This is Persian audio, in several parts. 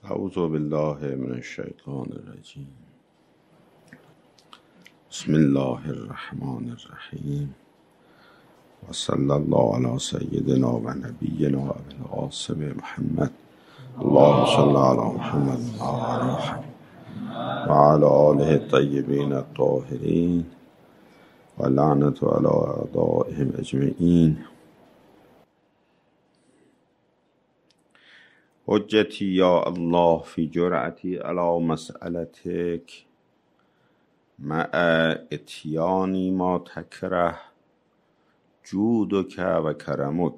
اعوذ بالله من الشیطان الرجیم. بسم الله الرحمن الرحیم و صلی الله علی سیدنا و نبینا و ابی القاسم محمد. اللهم صل علی محمد و آل محمد و علی آله الطیبین الطاهرین و لعنت علی اعدائهم اجمعین. حجتی یا الله فی جرأتی علی مسألتک مع اتیانی ما تکره جودک و کرمک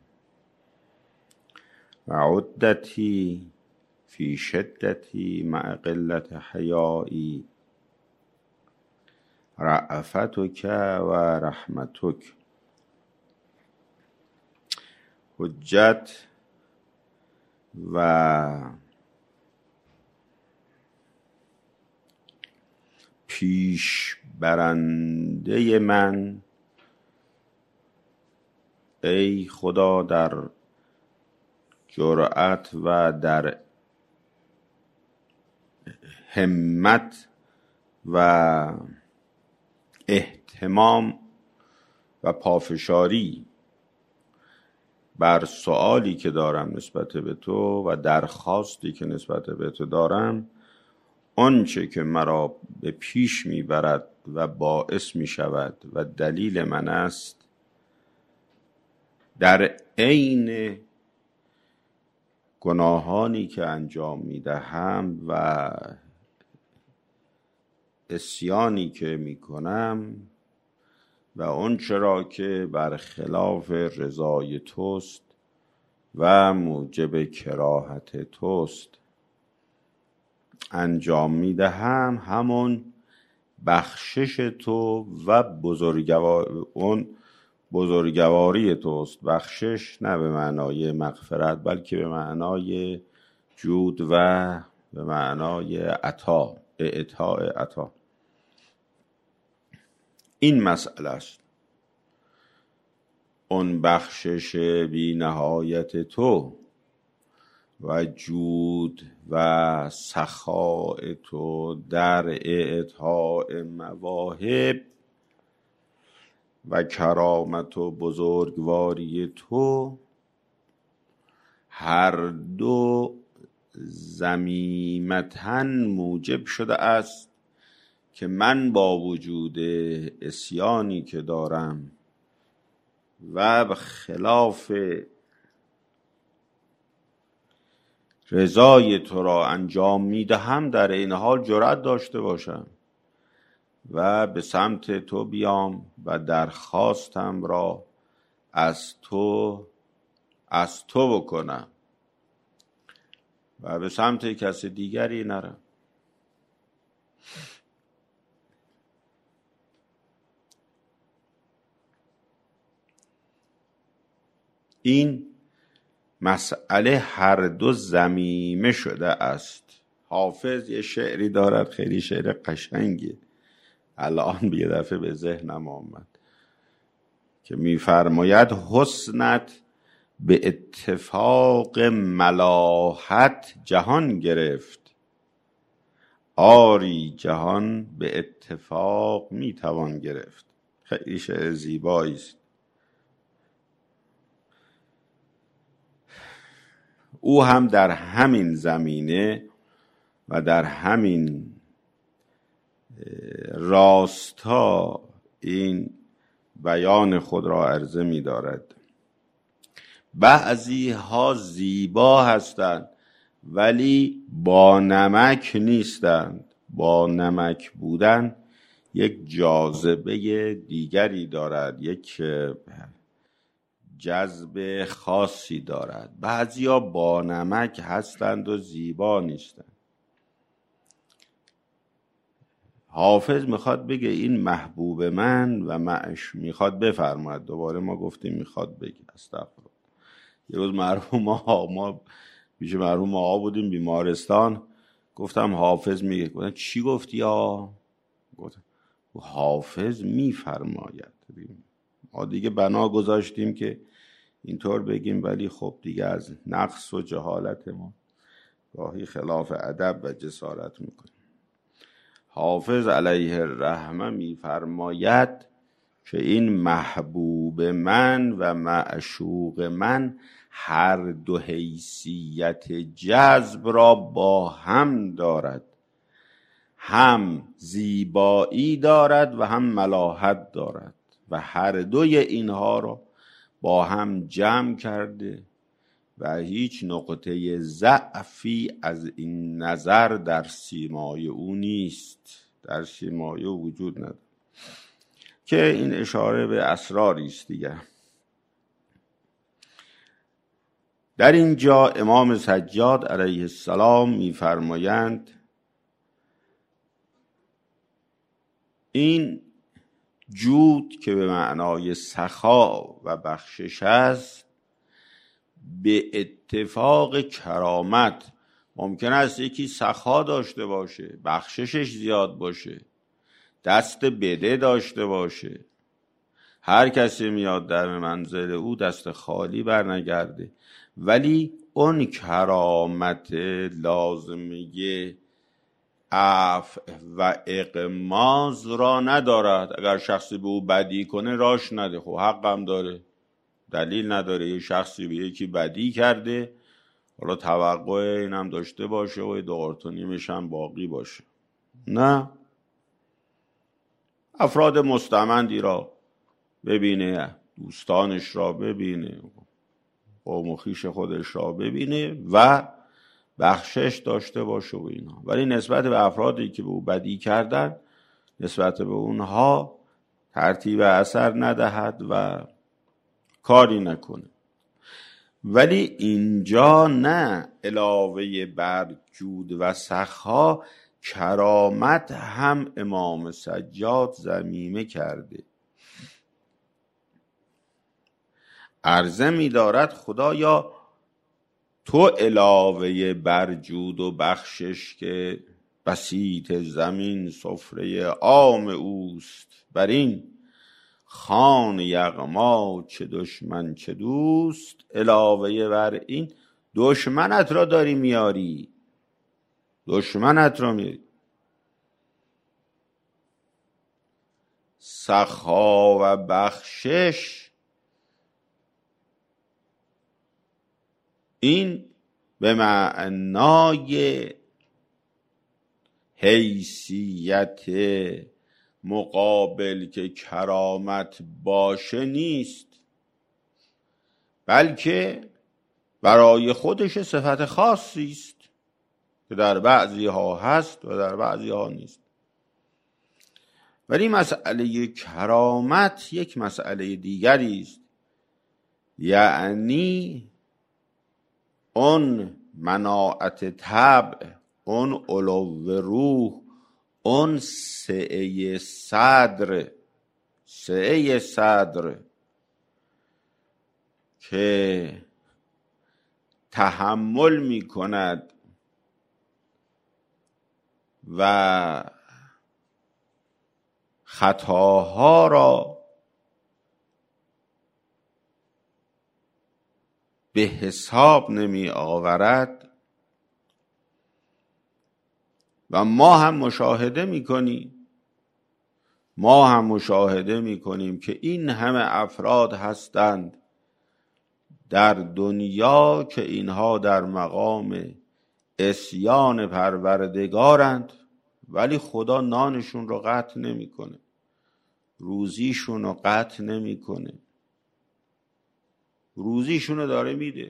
و عدتی فی شدتی مع قلت حیایی رأفتک و رحمتک. حجت و پیش برنده من، ای خدا، در جرأت و در همت و اهتمام و پافشاری بر سؤالی که دارم نسبت به تو و درخواستی که نسبت به تو دارم، آنچه که مرا به پیش میبرد و باعث میشود و دلیل من است، در عین گناهانی که انجام میدهم و عصیانی که میکنم و آنچه را که برخلاف رضای توست و موجب کراهت توست انجام میدهم، همون بخشش تو و بزرگواری توست. بخشش نه به معنای مغفرت، بلکه به معنای جود و به معنای عطا، اعطاء عطا. این مسئله است، اون بخشش بی نهایت تو و جود و سخاء تو در اعطاء مواهب و کرامت و بزرگواری تو، هر دو ضمیمتاً موجب شده است که من با وجود عصیانی که دارم و به خلاف رضای تو را انجام میدهم، در این حال جرأت داشته باشم و به سمت تو بیام و درخواستم را از تو بکنم و به سمت کس دیگری نرم. این مسئله هر دو ضمیمه شده است. حافظ یه شعری دارد، خیلی شعر قشنگی، الان یه دفعه به ذهنم آمد، که میفرماید حسنت به اتفاق ملاحت جهان گرفت، آری جهان به اتفاق میتوان گرفت. خیلی شعر زیبایی است. او هم در همین زمینه و در همین راستا این بیان خود را عرضه می دارد. بعضی ها زیبا هستند ولی با نمک نیستند. با نمک بودن یک جاذبه دیگری دارد، یک جذب خاصی دارد. بعضی ها با نمک هستند و زیبا نیستند. حافظ میخواد بگه این محبوب من و معش میخواد بفرماید. دوباره ما گفتیم میخواد بگه، استغفرالله. یه روز ما پیش مرحوم آقا بودیم بیمارستان، گفتم حافظ میگه. گفتم چی گفتی آقا؟ گفتم حافظ میفرماید. ما دیگه بنا گذاشتیم که اینطور بگیم، ولی خب دیگه از نقص و جهالت ما گاهی خلاف ادب و جسارت میکنیم. حافظ علیه الرحمه میفرماید که این محبوب من و معشوق من هر دو حیثیت جذب را با هم دارد، هم زیبایی دارد و هم ملاحت دارد و هر دوی اینها را با هم جمع کرده و هیچ نقطه ضعفی از این نظر در سیمای او نیست، در سیمای او وجود ندارد، که این اشاره به اسراری است دیگه. در اینجا امام سجاد علیه السلام میفرمایند این جود که به معنای سخا و بخشش است، به اتفاق کرامت ممکن است یکی سخا داشته باشه، بخششش زیاد باشه، دست بده داشته باشه، هر کسی میاد در منزل او دست خالی برنگرده، ولی اون کرامت لازمه عفو و اغماض را ندارد. اگر شخصی به او بدی کنه راش نده، خب حقم داره، دلیل نداره. یه شخصی به یکی بدی کرده، حالا توقع اینم داشته باشه و 2 قرت و نیمش هم باقی باشه. نه، افراد مستمندی را ببینه، دوستانش را ببینه، قوم و خویش خودش را ببینه و بخشش داشته باشه و اینا. ولی نسبت به افرادی که به او بدی کردن، نسبت به اونها ترتیب اثر ندهد و کاری نکنه. ولی اینجا نه، علاوه بر جود و سخا کرامت هم امام سجاد ضمیمه کرده. عرضه می دارد خدایا تو علاوه بر جود و بخشش که بسیط زمین سفره عام اوست، بر این خان یغما چه دشمن چه دوست، علاوه بر این دشمنت را داری میاری، دشمنت را میاری. سخا و بخشش این به معنای حیثیت مقابل که کرامت باشه نیست، بلکه برای خودش صفت خاصی است که در بعضی ها هست و در بعضی ها نیست. ولی مسئله کرامت یک مسئله دیگری است، یعنی اون مناعت طبع، اون علو روح، اون سعه صدر که تحمل می کند و خطاها را به حساب نمی آورد. و ما هم مشاهده می کنیم که این همه افراد هستند در دنیا که اینها در مقام عصیان پروردگارند، ولی خدا نانشون رو قطع نمی کنه، روزیشون رو قطع نمی کنه، روزیشون رو داره میده.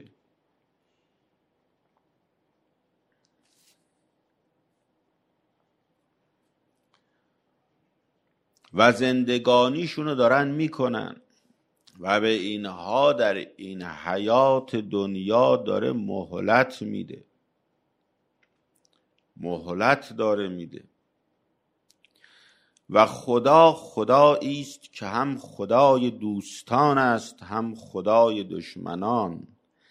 و زندگانیشون رو دارن میکنن و به اینها در این حیات دنیا داره مهلت داره میده. و خدا خدایی است که هم خدای دوستان است هم خدای دشمنان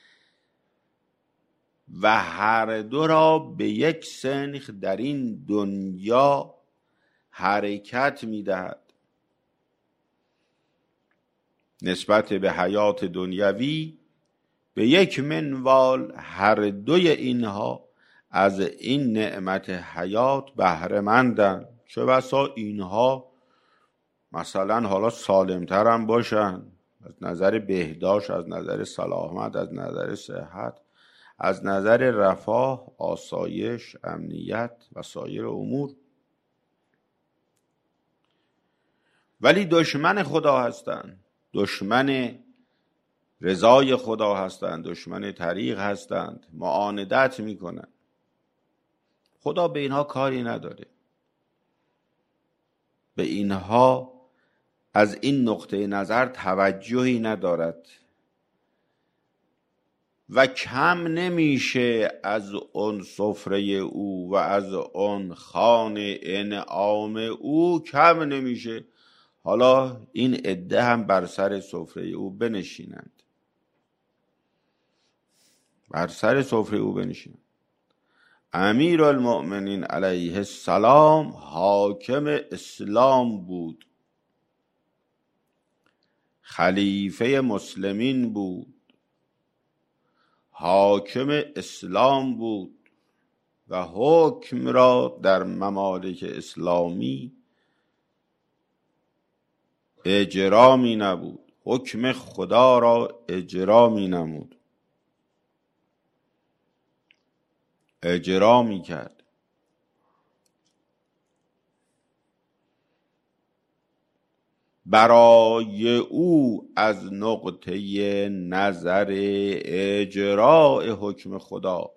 و هر دو را به یک سنخ در این دنیا حرکت میدهد. نسبت به حیات دنیوی به یک منوال هر دوی اینها از این نعمت حیات بهره مندن. چه بسا اینها مثلا حالا سالمتر هم باشن از نظر بهداشت، از نظر سلامت، از نظر صحت، از نظر رفاه، آسایش، امنیت و سایر امور، ولی دشمن خدا هستند، دشمن رضای خدا هستند، دشمن طریق هستند، معاندت میکنن. خدا به اینها کاری نداره، به اینها از این نقطه نظر توجهی ندارد و کم نمیشه از اون سفره او و از اون خوان انعام او کم نمیشه. حالا این عده هم بر سر سفره او بنشینند، بر سر سفره او بنشینند. امیرالمؤمنین علیه السلام حاکم اسلام بود، خلیفه مسلمین بود، حاکم اسلام بود و حکم را در ممالک اسلامی اجرا می نبود، حکم خدا را اجرا می نمود، اجرا می کرد. برای او از نقطه نظر اجراء حکم خدا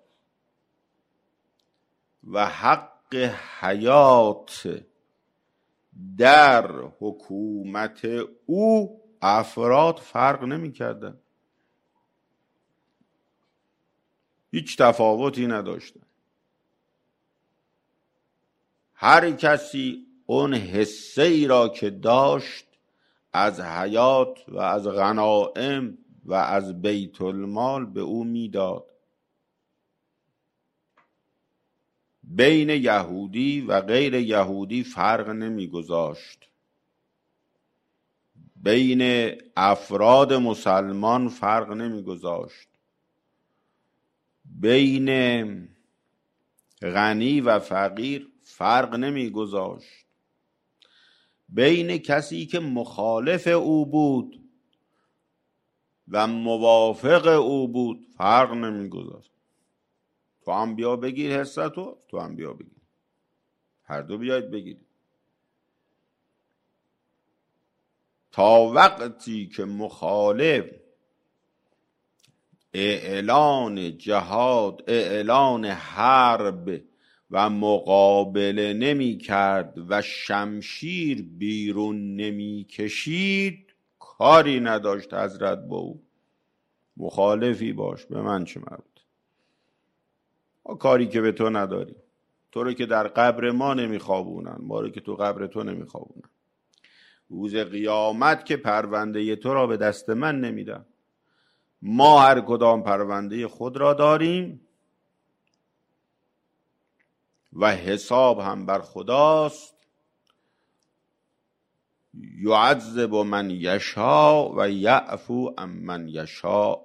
و حق حیات در حکومت او افراد فرق نمی کردن، هیچ تفاوتی نداشتن. هر کسی اون حصه ای را که داشت از حیات و از غنائم و از بیت المال به او میداد. بین یهودی و غیر یهودی فرق نمیگذاشت، بین افراد مسلمان فرق نمیگذاشت، بین غنی و فقیر فرق نمیگذاشت، بین کسی که مخالف او بود و موافق او بود فرق نمیگذاشت. تو هم بیا بگیر حصتو، تو هم بیا بگیر، هر دو بیاید بگیرید. تا وقتی که مخالف اعلان جهاد، اعلان حرب و مقابله نمی کرد و شمشیر بیرون نمی کشید، کاری نداشت حضرت با او. مخالفی باش، به من چه مربوط؟ ما کاری که به تو نداریم. تو رو که در قبر ما نمیخوابونن، ما رو که تو قبر تو نمیخوابونن. روز قیامت که پرونده تو را به دست من نمیدن. ما هر کدام پرونده خود را داریم و حساب هم بر خداست. یعذب من یشاء و یعفو عن من یشاء.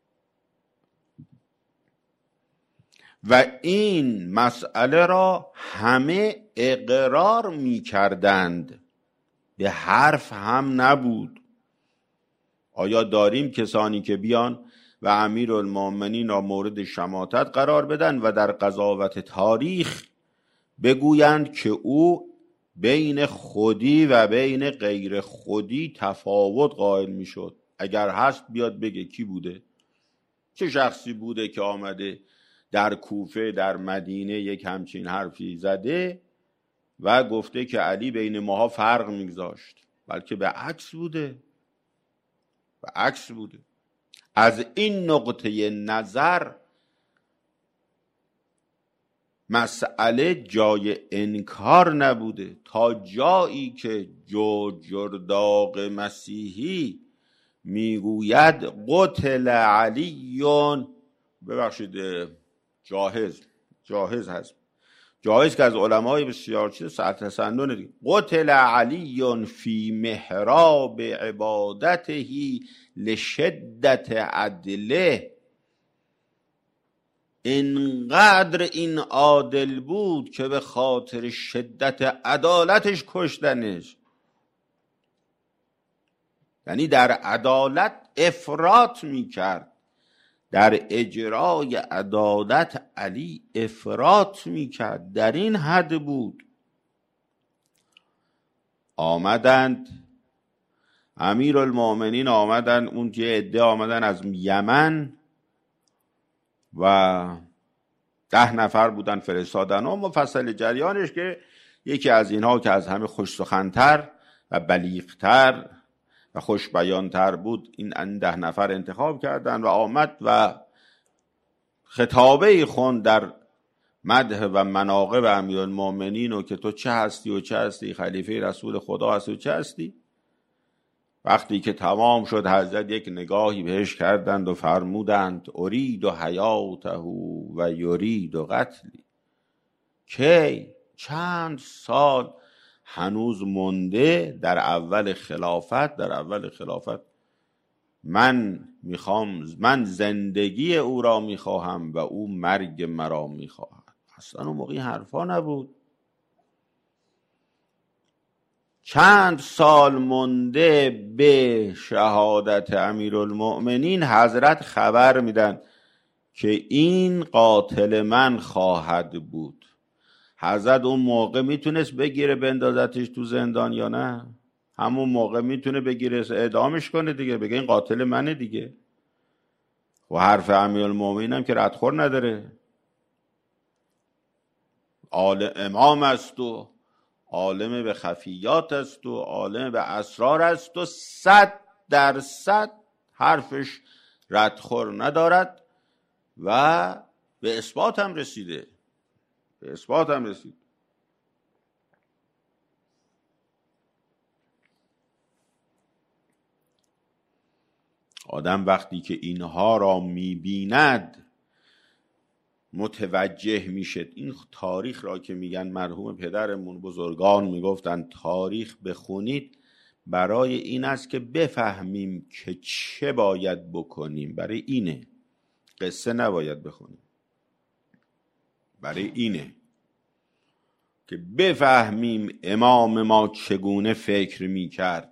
و این مسئله را همه اقرار می کردند، به حرف هم نبود. آیا داریم کسانی که بیان و امیرالمؤمنین را مورد شماتت قرار بدن و در قضاوت تاریخ بگویند که او بین خودی و بین غیر خودی تفاوت قائل می شد؟ اگر هست بیاد بگه کی بوده، چه شخصی بوده که آمده در کوفه، در مدینه یک همچین حرفی زده و گفته که علی بین ماها فرق میگذاشت؟ بلکه به عکس بوده، به عکس بوده. از این نقطه نظر مسئله جای انکار نبوده، تا جایی که جرداق مسیحی میگوید قتل علیون، ببخشید جاهز هست، جاهز که از علمای بسیار چیز سرتسندونه دیگه، قتل علی فی محراب عبادته لشدت عدله. اینقدر این عادل بود که به خاطر شدت عدالتش کشتنش. یعنی در عدالت افراط میکرد، در اجرای عدالت علی افراط میکرد، در این حد بود. آمدند امیرالمومنین، آمدن اون که عده آمدن از یمن و 10 نفر بودن فرستادن و مفصل جریانش که یکی از اینها که از همه خوش سخنتر و بلیغتر و خوش بیانتر بود، این 10 نفر انتخاب کردن و آمد و خطابه خوند در مدح و مناقب امیرالمومنین و که تو چه هستی و چه هستی، خلیفه رسول خدا هستی و چه هستی. وقتی که تمام شد حضرت یک نگاهی بهش کردند و فرمودند ارید و حیاته و یرید و قتلی. کی؟ چند سال هنوز مونده در اول خلافت من زندگی او را میخواهم و او مرگ مرا میخواهد. اصلا اون موقع حرفا نبود. چند سال مونده به شهادت امیرالمؤمنین حضرت خبر میدن که این قاتل من خواهد بود. حضرت اون موقع میتونست بگیره بندازتش تو زندان یا نه؟ همون موقع میتونه بگیره اعدامش کنه دیگه، بگه این قاتل منه دیگه. و حرف امیرالمؤمنین هم که ردخور نداره، امام است و عالم به خفیات است و عالم به اسرار است و 100% حرفش ردخور ندارد و به اثبات هم رسیده. آدم وقتی که اینها را میبیند متوجه میشه. این تاریخ را که میگن مرحوم پدرمون بزرگان میگفتن تاریخ بخونید برای این است که بفهمیم که چه باید بکنیم. برای اینه قصه نباید بخونیم، برای اینه که بفهمیم امام ما چگونه فکر میکرد،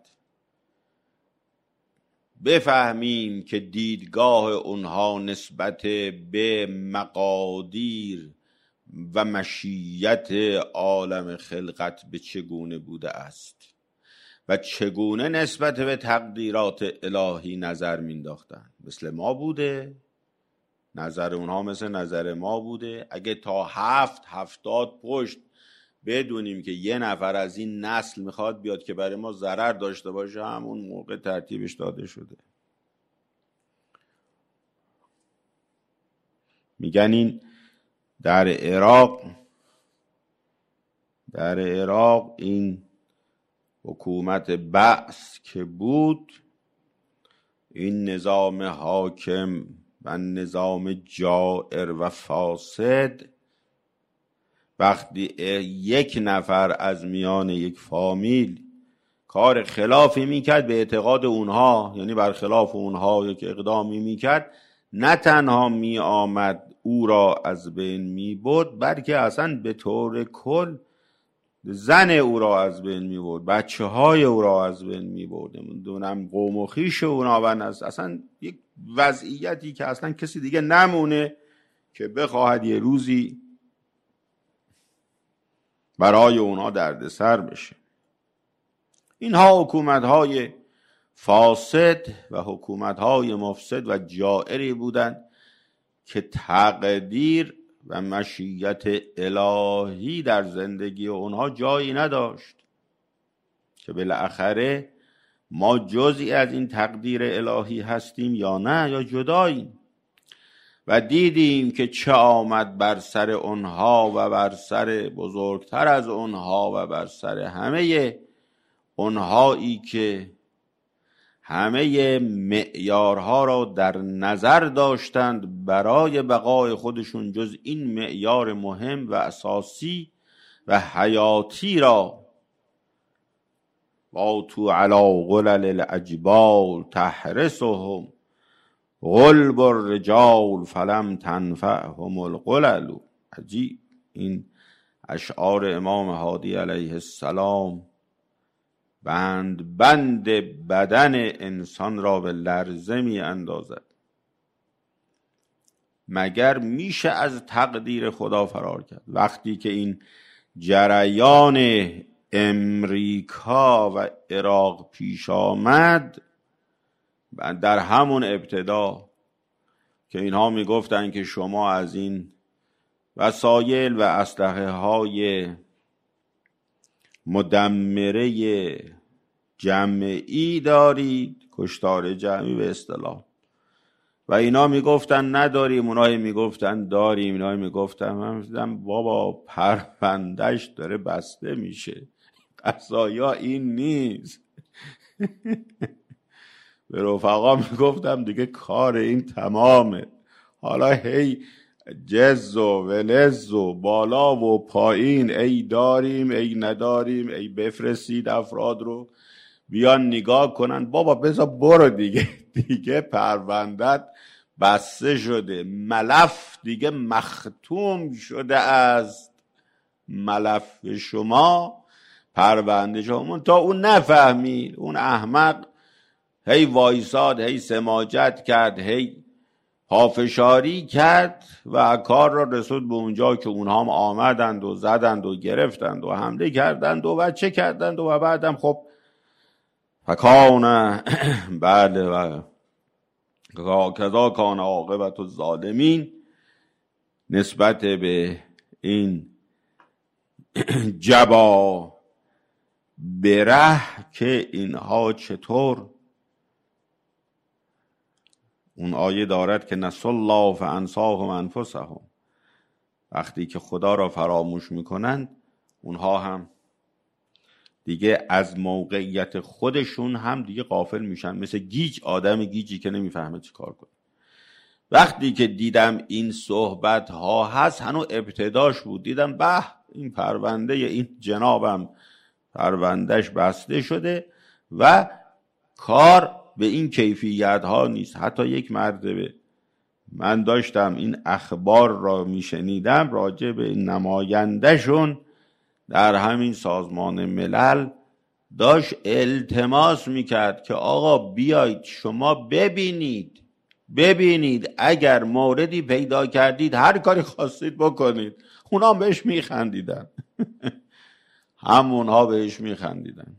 بفهمیم که دیدگاه اونها نسبت به مقادیر و مشیت عالم خلقت به چگونه بوده است و چگونه نسبت به تقدیرات الهی نظر مینداختن. مثل ما بوده؟ نظر اونها مثل نظر ما بوده؟ اگه تا 70 پشت بدونیم که یه نفر از این نسل میخواد بیاد که برای ما ضرر داشته باشه، همون موقع ترتیبش داده شده. میگن این در عراق این حکومت بعث که بود، این نظام حاکم و نظام جائر و فاسد، وقتی یک نفر از میان یک فامیل کار خلافی میکرد به اعتقاد اونها، یعنی برخلاف اونها یک اقدامی میکرد، نه تنها میآمد او را از بین میبرد، بلکه اصلا به طور کل زن او را از بین میبرد، بچه های او را از بین میبرد، دونم قوم و خویش اونا، و اصلا یک وضعیتی که اصلا کسی دیگه نمونه که بخواهد یه روزی برای اونا دردسر بشه. اینها حکومت‌های فاسد و حکومت‌های مفسد و جائری بودند که تقدیر و مشیت الهی در زندگی اونها جایی نداشت، که بالاخره ما جزئی از این تقدیر الهی هستیم یا نه، یا جداییم. و دیدیم که چه آمد بر سر اونها و بر سر بزرگتر از اونها و بر سر همه اونهایی که همه معیارها را در نظر داشتند برای بقای خودشون، جز این معیار مهم و اساسی و حیاتی را و تو علی قلل الاجبال تحرسهم غلب الرجال فلم تنفعهم القلل. عجیب، این اشعار امام هادی علیه السلام بند بدن انسان را به لرزه می اندازد. مگر میشه از تقدیر خدا فرار کرد؟ وقتی که این جریان امریکا و عراق پیش آمد، در همون ابتدا که اینها میگفتن که شما از این وسایل و اسلحه های مدمره جمعی دارید، کشتار جمعی به اصطلاح، و اینا میگفتن نداریم، اونایی میگفتن داریم، اینا میگفتن. من دیدم بابا پروندهش داره بسته میشه، قضایا این نیست. به رفقا میگفتم دیگه کار این تمامه، حالا هی جز و ولز و بالا و پایین، ای داریم ای نداریم، ای بفرستید افراد رو بیان نگاه کنن. بابا بذار برو دیگه پروندت بسته شده، ملف دیگه مختوم شده است، ملف شما، پرونده شما. تا اون نفهمید، اون احمق هی وایساد، هی سماجت کرد، هی پافشاری کرد و کار را رسود به اونجا که اونها هم آمدند و زدند و گرفتند و حمله کردند و چه کردند و بعدم خب فکان بله و کذا کان عاقبت الظالمین، نسبت به این جبا بره که اینها چطور. اون آیه دارد که نسوا الله فانساهم انفسهم، وقتی که خدا را فراموش میکنند اونها هم دیگه از موقعیت خودشون هم دیگه غافل میشن، مثل گیج، آدم گیجی که نمیفهمه چی کار کنه. وقتی که دیدم این صحبت ها هست، هنوز ابتداش بود، دیدم به این پرونده این جنابم پروندهش بسته شده و کار به این کیفیت ها نیست. حتی یک مرتبه من داشتم این اخبار را میشنیدم راجع به نماینده شون در همین سازمان ملل، داشت التماس میکرد که آقا بیایید شما ببینید اگر موردی پیدا کردید هر کاری خواستید بکنید. اونا بهش میخندیدن همونها بهش میخندیدن.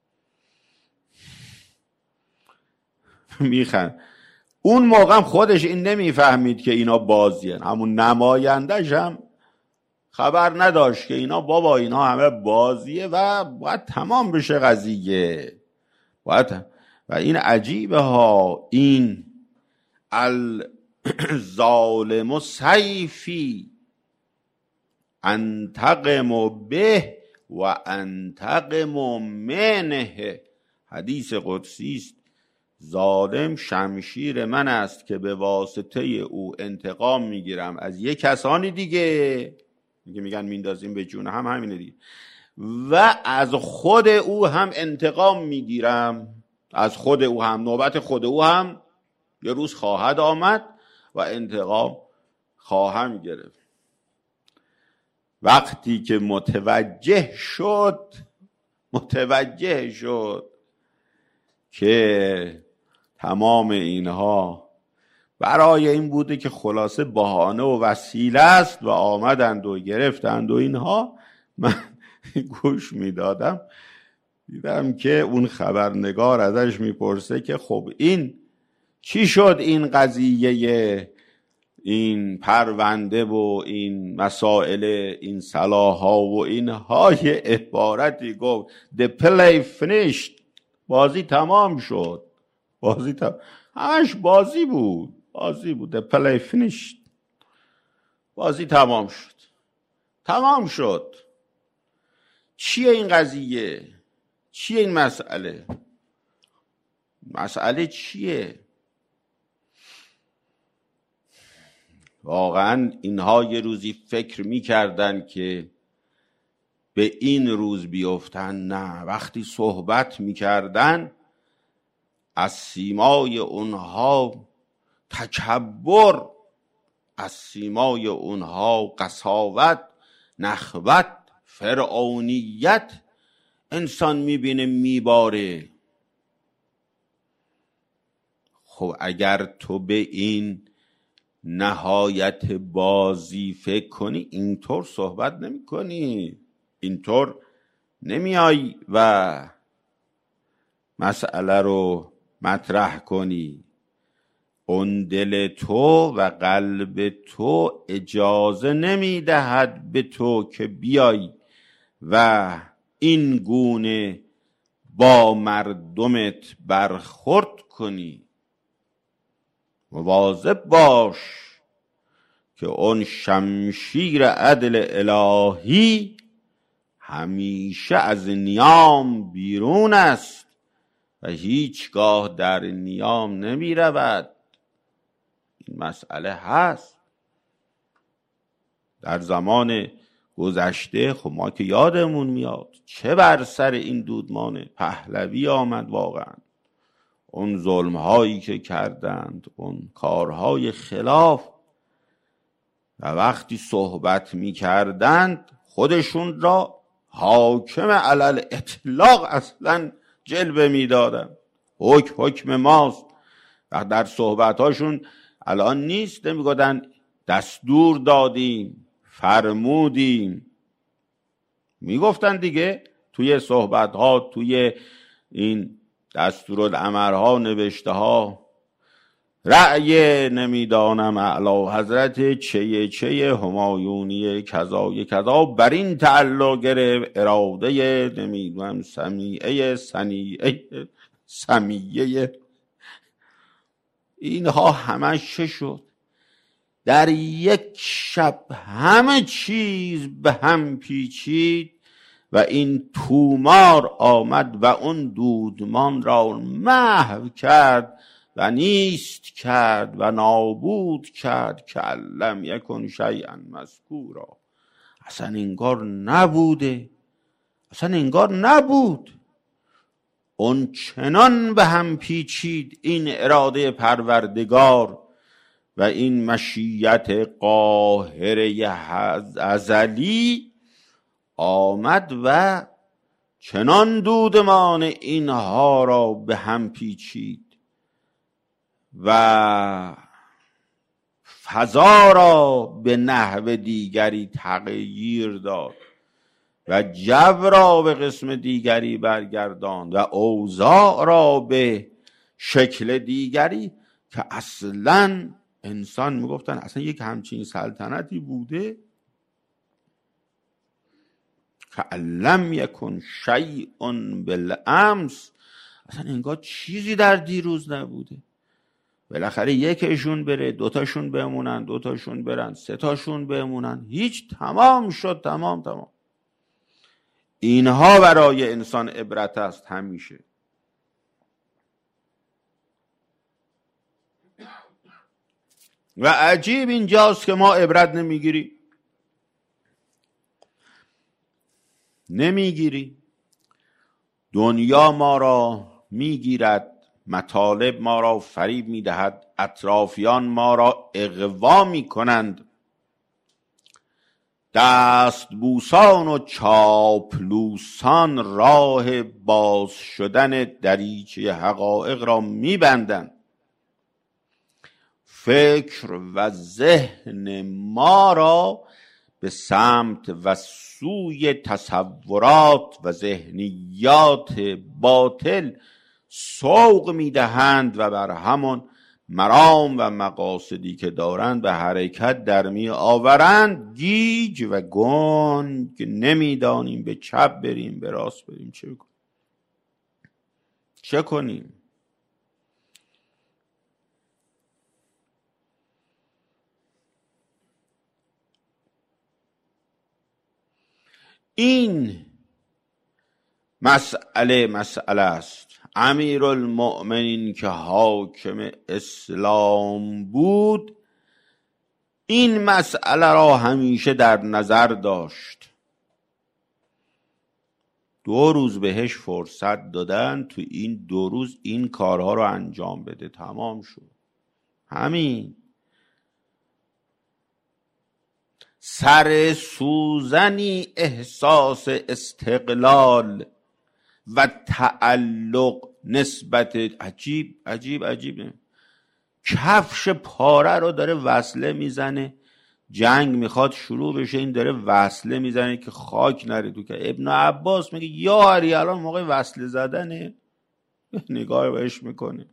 اون موقع خودش این نمیفهمید که اینا بازیه، همون نمایندش هم خبر نداشت که اینا بابا اینا همه بازیه و باید تمام بشه قضیه. و این عجیبه ها، این الظالم سیفی انتقم به و انتقم منه. حدیث قدسی است، ظالم شمشیر من است که به واسطه او انتقام میگیرم از یک کسانی دیگه، میگن میندازیم به جون هم، همینه دیگه، و از خود او هم انتقام میگیرم، از خود او هم، نوبت خود او هم یه روز خواهد آمد و انتقام خواهم گرفت. وقتی که متوجه شد که تمام اینها برای این بوده که خلاصه بهانه و وسیله است و آمدند و گرفتند و اینها، من گوش میدادم دیدم که اون خبرنگار ازش میپرسه که خب این چی شد، این قضیه، این پرونده و این مسائل، این صلاح‌ها و اینها، یه عبارتی گفت the play finished، بازی تمام شد، همش بازی بود the play finished، بازی تمام شد. چیه این قضیه؟ چیه این مسئله چیه؟ واقعا اینها یه روزی فکر میکردن که به این روز بیفتن؟ نه، وقتی صحبت میکردن از سیمای اونها تکبر از سیمای اونها، قساوت، نخوت، فرعونیت انسان میبینه میباره. خب اگر تو به این نهایت بازی فکر کنی اینطور صحبت نمی کنی، اینطور نمیای و مسئله رو مطرح کنی. اون دل تو و قلب تو اجازه نمیدهد به تو که بیای و این گونه با مردمت برخورد کنی. مواظب باش که اون شمشیر عدل الهی همیشه از نیام بیرون است و هیچگاه در نیام نمی رود. این مسئله هست. در زمان گذشته خب ما که یادمون میاد چه بر سر این دودمان پهلوی آمد. واقعا اون ظلمهایی که کردند، اون کارهای خلاف، و وقتی صحبت میکردند خودشون را حاکم علل اطلاق اصلا جلوه میدادند. حکم ماست. و در صحبتاشون الان نیست، نمیگفتن دستور دادیم، فرمودیم، میگفتن دیگه توی صحبتها، توی این دستورالامرها، نوشته ها، رأی نمیدانم اعلی حضرت چه همایونی کذای کذا بر این تعلق گرفت اراده نمیدونم سمیعه سنیعه سمیعه. اینها همش چه شد؟ در یک شب همه چیز به هم پیچید و این تومار آمد و اون دودمان را محو کرد و نیست کرد و نابود کرد که لم یکن شیئا مذکورا. اصلا انگار نبوده، اصلا انگار نبود. اون چنان به هم پیچید این اراده پروردگار و این مشیت قاهره ازلی آمد و چنان دودمان اینها را به هم پیچید و فضا را به نحو دیگری تغییر داد و جو را به قسم دیگری برگرداند و اوضاع را به شکل دیگری که اصلا انسان میگفتن اصلا یک همچین سلطنتی بوده که لم یکن شیء بالامس. اصلا انگار چیزی در دیروز نبوده. بالاخره یکشون بره، دوتاشون بمونن، دوتاشون برن، سه‌تاشون بمونن، هیچ، تمام شد. تمام. اینها برای انسان عبرت است همیشه. و عجیب اینجاست که ما عبرت نمیگیری. دنیا ما را میگیرد، مطالب ما را فریب میدهد، اطرافیان ما را اغوا میکنند، دستبوسان و چاپلوسان راه باز شدن دریچه حقایق را میبندند. فکر و ذهن ما را به سمت و سوی تصورات و ذهنیات باطل سوق میدهند و بر همان مرام و مقاصدی که دارند به حرکت در می آورند. گیج و گنگ نمیدانیم به چپ بریم به راست بریم، چه کنیم. این مسئله است. امیرالمؤمنین که حاکم اسلام بود این مسئله را همیشه در نظر داشت. 2 روز بهش فرصت دادن، تو این 2 روز این کارها رو انجام بده، تمام شد. همین سر سوزنی احساس استقلال و تعلق نسبت عجیب عجیب عجیب. کفش پاره رو داره وصله میزنه، جنگ میخواد شروع بشه، این داره وصله میزنه که خاک نره تو. که ابن عباس میگه یاری الان موقع وصله زدنه، نگاه بهش میکنه.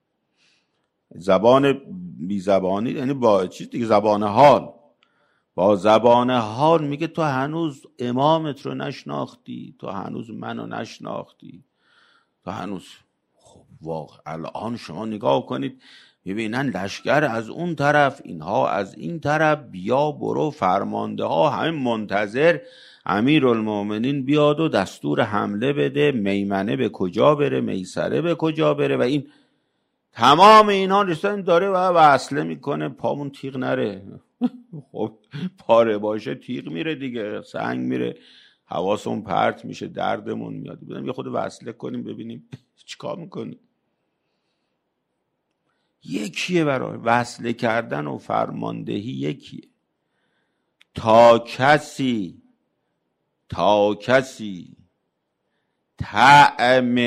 زبان بی زبانی یعنی با چیز دیگه، زبان حال. با زبان حال میگه تو هنوز امامت رو نشناختی، تو هنوز منو نشناختی، تو هنوز. خب واقع الان شما نگاه کنید میبینن لشکر از اون طرف، اینها از این طرف، بیا برو، فرمانده ها همه منتظر امیرالمومنین بیاد و دستور حمله بده، میمنه به کجا بره، میسره به کجا بره، و این تمام اینا رسن داره و وصله میکنه پامون تیغ نره. خب پاره باشه تیغ میره دیگه، سنگ میره، حواسمون پرت میشه، دردمون میاد. بودم یه خود وصله کنیم ببینیم چیکار میکنیم. یکیه برای وصله کردن و فرماندهی یکیه. تا کسی طعم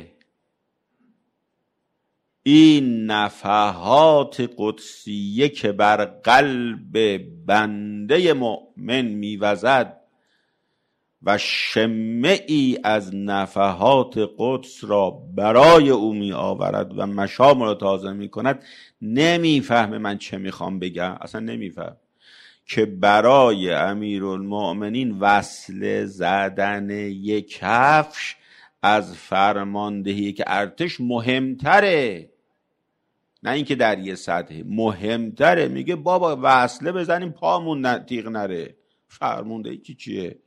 این نفحات قدسیه که بر قلب بنده مؤمن میوزد و شمعی از نفحات قدس را برای او می آورد و مشام را تازه می کند، نمیفهمه من چه میخوام بگم، اصلا نمیفهم که برای امیرالمؤمنین وصله زدن یک کفش از فرماندهی که ارتش مهمتره، نه اینکه در یه سطح مهمتره. میگه بابا وصله بزنیم پامون تیغ نره، فرماندهی چیه؟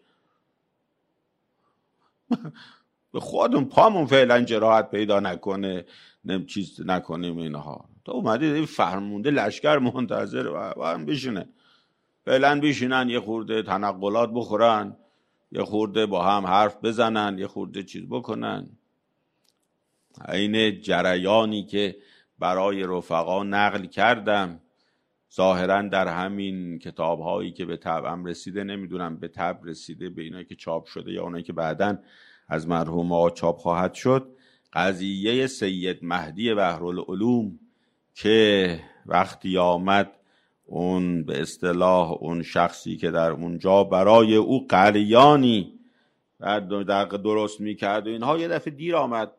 به خودمون پامون فعلا جراحت پیدا نکنه، چیز نکنیم اینها. تو اومدید این فرمانده لشکر منتظر و هم بشینه، فعلا بشینن یه خورده تنقلات بخورن، یه خورده با هم حرف بزنن، یه خورده چیز بکنن. این جریانی که برای رفقا نقل کردم ظاهرا در همین کتاب‌هایی که به طبعم رسیده، نمیدونم به طبع رسیده به اینا که چاپ شده یا اونایی که بعداً از مرحوم آقا چاپ خواهد شد، قضیه سید مهدی بحرالعلوم که وقتی آمد اون به اصطلاح اون شخصی که در اونجا برای او قلیانی درست میکرد و اینها، یه دفعه دیر آمد،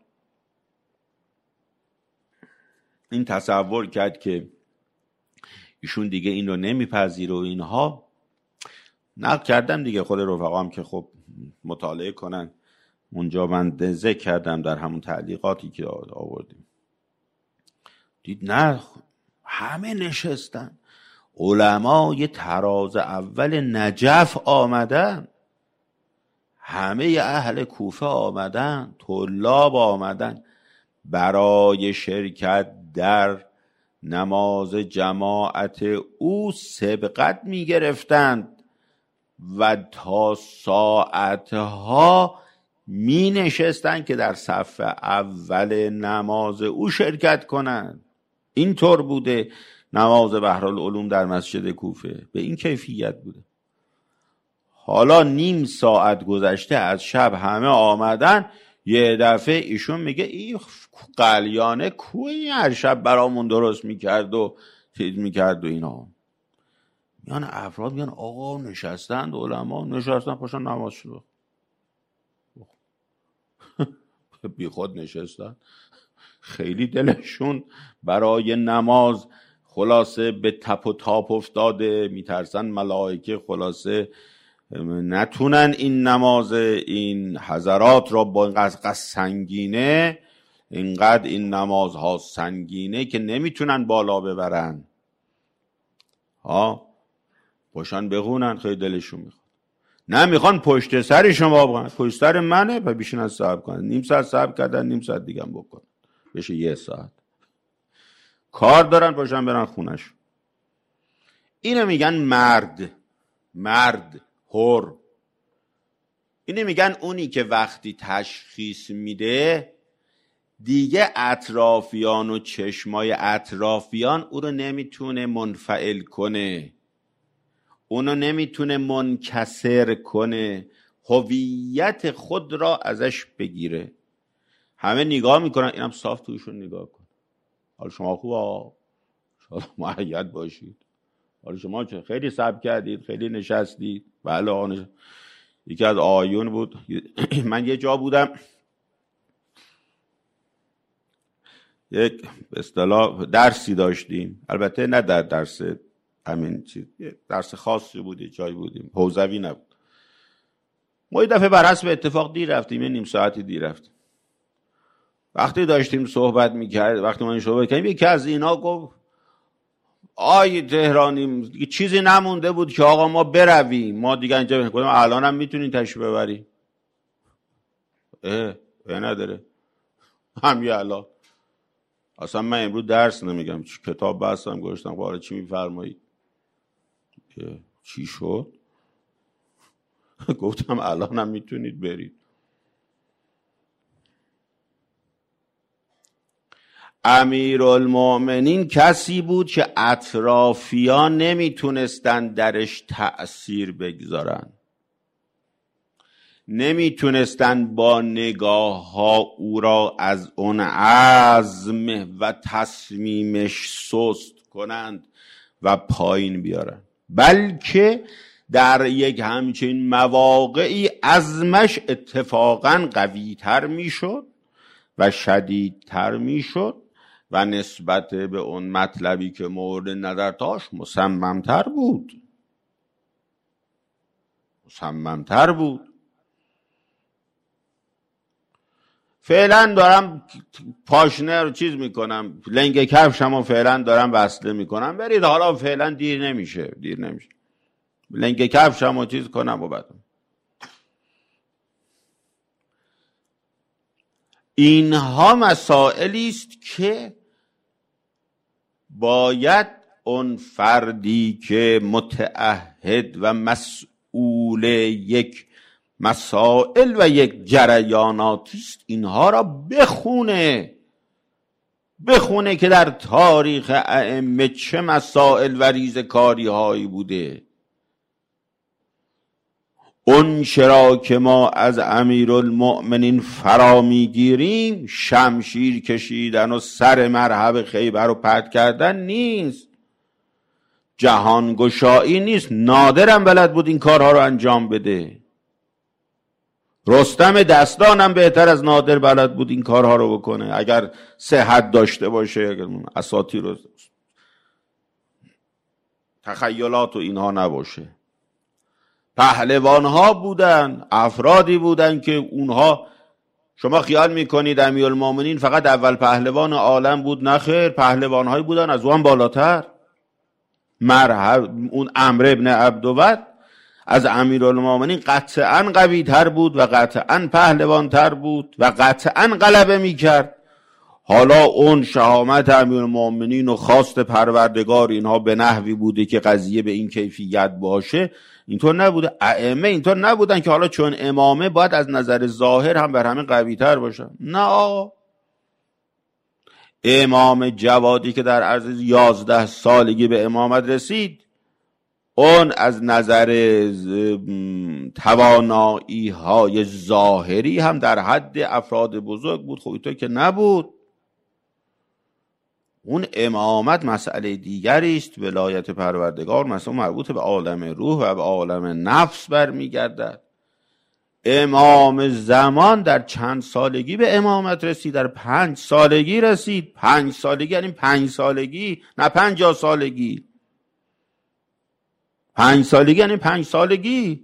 این تصور کرد که ایشون دیگه این رو نمیپذیره و اینها. نقل کردم دیگه، خود رفقام که خب مطالعه کنن، اونجا من ذکر کردم در همون تعلیقاتی که آوردیم. دید نه، همه نشستن، علمای تراز اول نجف آمدن، همه اهل کوفه آمدن، طلاب آمدن برای شرکت در نماز جماعت او سبقت می گرفتند و تا ساعتها می نشستند که در صف اول نماز او شرکت کنند. اینطور بوده نماز بحرالعلوم در مسجد کوفه، به این کیفیت بوده. حالا نیم ساعت گذشته از شب، همه آمدن، یه دفعه ایشون میگه این قلیانه کوی هر شب برامون درست میکرد و چیز میکرد و اینا. میان افراد میان آقا نشستند، علما نشستن، پاشن نماز شروع. بی خود نشستن، خیلی دلشون برای نماز خلاصه به تپ و تاپ افتاده، میترسن ملائکه خلاصه نتونن این نماز این حضرات را با اینقدر سنگینه، اینقدر این نمازها سنگینه که نمیتونن بالا ببرن، پاشن بخونن، خیلی دلشون میخواد. نمیخوان پشت سر شما بخونن، پشت سر منه، و بیشون از صبر کنن، نیم ساعت صبر کردن، نیم ساعت دیگه هم بکن بشه یه ساعت، کار دارن، پاشن برن خونش. اینو میگن مرد حر. اینو میگن اونی که وقتی تشخیص میده دیگه اطرافیان و چشمای اطرافیان او رو نمیتونه منفعل کنه، اونو نمیتونه منکسر کنه، هویت خود را ازش بگیره. همه نگاه میکنن، اینم صاف تویشون نگاه کن، حالا شما خوبه، شما مؤید باشید، حالا شما چه خیلی صبر کردید، خیلی نشستید. بله یکی از آیون بود. من یه جا بودم، یک به اصطلاح درسی داشتیم، البته نه در درس همین چیز، درس خاصی بود، جایی بودیم، حوزوی نبود. ما یه دفعه بر حسب اتفاق دیر رفتیم، یه نیم ساعتی دیر رفتیم. وقتی داشتیم صحبت میکرد، وقتی ما صحبت کردیم، یکی از اینا گفت آی تهرانی چیزی نمونده بود که آقا ما برویم، ما دیگه اینجا گفتم الان هم میتونین تشریف ببری. نداره همین الان. اصلا من امروز درس نمیگم، کتاب بستم گذاشتم، حالا چی میفرمایید؟ چی شد؟ گفتم الان هم میتونید برید. امیرالمؤمنین کسی بود که اطرافیان نمیتونستن درش تأثیر بگذارن، نمیتونستن با نگاه ها او را از اون عزم و تصمیمش سست کنند و پایین بیارن، بلکه در یک همچین مواقعی عزمش اتفاقا قوی‌تر میشد و شدیدتر میشد و نسبت به اون مطلبی که مورد نظر داشت مصممتر بود. فعلا دارم پاشنه رو چیز میکنم، لنگ کفشمو فعلا دارم وصله میکنم، برید حالا فعلا دیر نمیشه لنگ کفشمو چیز کنم و بعد. اینها مسائلی است که باید اون فردی که متعهد و مسئول یک مسائل و یک جریاناتی است اینها را بخونه که در تاریخ ائمه چه مسائل و ریزکاری هایی بوده. اون چرا که ما از امیرالمؤمنین فرا میگیریم شمشیر کشیدن و سر مرحب خیبر رو پرت کردن نیست، جهانگشایی نیست. نادرم بلد بود این کارها رو انجام بده. رستم دستانم بهتر از نادر بلد بود این کارها رو بکنه، اگر صحت داشته باشه، اگر اساطیر و تخیلات و اینها نباشه. پهلوان ها بودن، افرادی بودن که اونها، شما خیال میکنید امیرالمؤمنین فقط اول پهلوان عالم بود؟ نه خیر، پهلوان هایی بودن از اون بالاتر. اون عمرو ابن عبدود از امیرالمؤمنین قطعا قوی تر بود و قطعا پهلوان تر بود و قطعا غلبه میکرد. حالا اون شهامت امیرالمؤمنین و خواست پروردگار اینها به نحوی بوده که قضیه به این کیفیت باشه، اینطور نبوده. ائمه اینطور نبودن که حالا چون امامه باید از نظر ظاهر هم بر همه قوی تر باشن. نه، امام جوادی که در عرض 11 سالگی به امامت رسید، اون از نظر توانایی های ظاهری هم در حد افراد بزرگ بود. خب اینطور که نبود. اون امامت مسئله دیگری است. ولایت پروردگار مثلا مربوط به عالم روح و به عالم نفس برمیگردد. امام زمان در چند سالگی به امامت رسید؟ در 5 سالگی رسید. 5 سالگی یعنی 5 سالگی، نه 50 سالگی. 5 سالگی یعنی 5 سالگی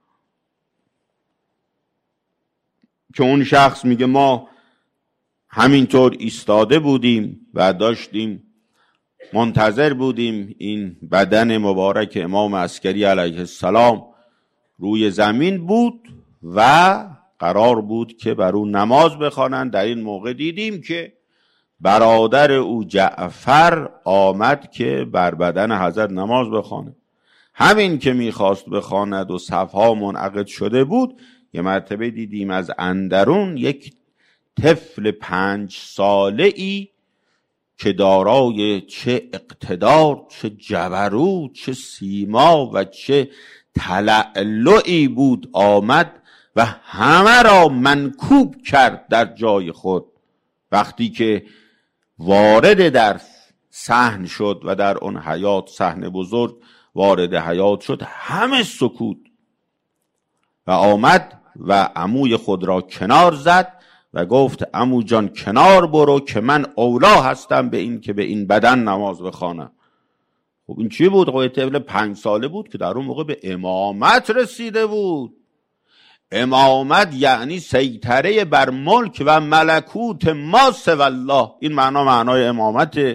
که اون شخص میگه ما همینطور ایستاده بودیم و داشتیم منتظر بودیم این بدن مبارک امام عسکری علیه السلام روی زمین بود و قرار بود که بر او نماز بخوانند. در این موقع دیدیم که برادر او جعفر آمد که بر بدن حضرت نماز بخوانه. همین که میخواست بخواند و صفها منعقد شده بود، یه مرتبه دیدیم از اندرون یک طفل 5 ساله ای که دارای چه اقتدار، چه جبروت، چه سیما و چه تلألؤی بود آمد و همه را منکوب کرد در جای خود. وقتی که وارد در صحن شد و در اون حیات، صحن بزرگ وارد حیات شد، همه سکوت و آمد و عموی خود را کنار زد و گفت عمو جان کنار برو که من اولا هستم به این که به این بدن نماز بخوانم. خب این چی بود؟ خب طفل 5 ساله بود که در اون موقع به امامت رسیده بود. امامت یعنی سیطره بر ملک و ملکوت ما سوی الله. این معنای امامته،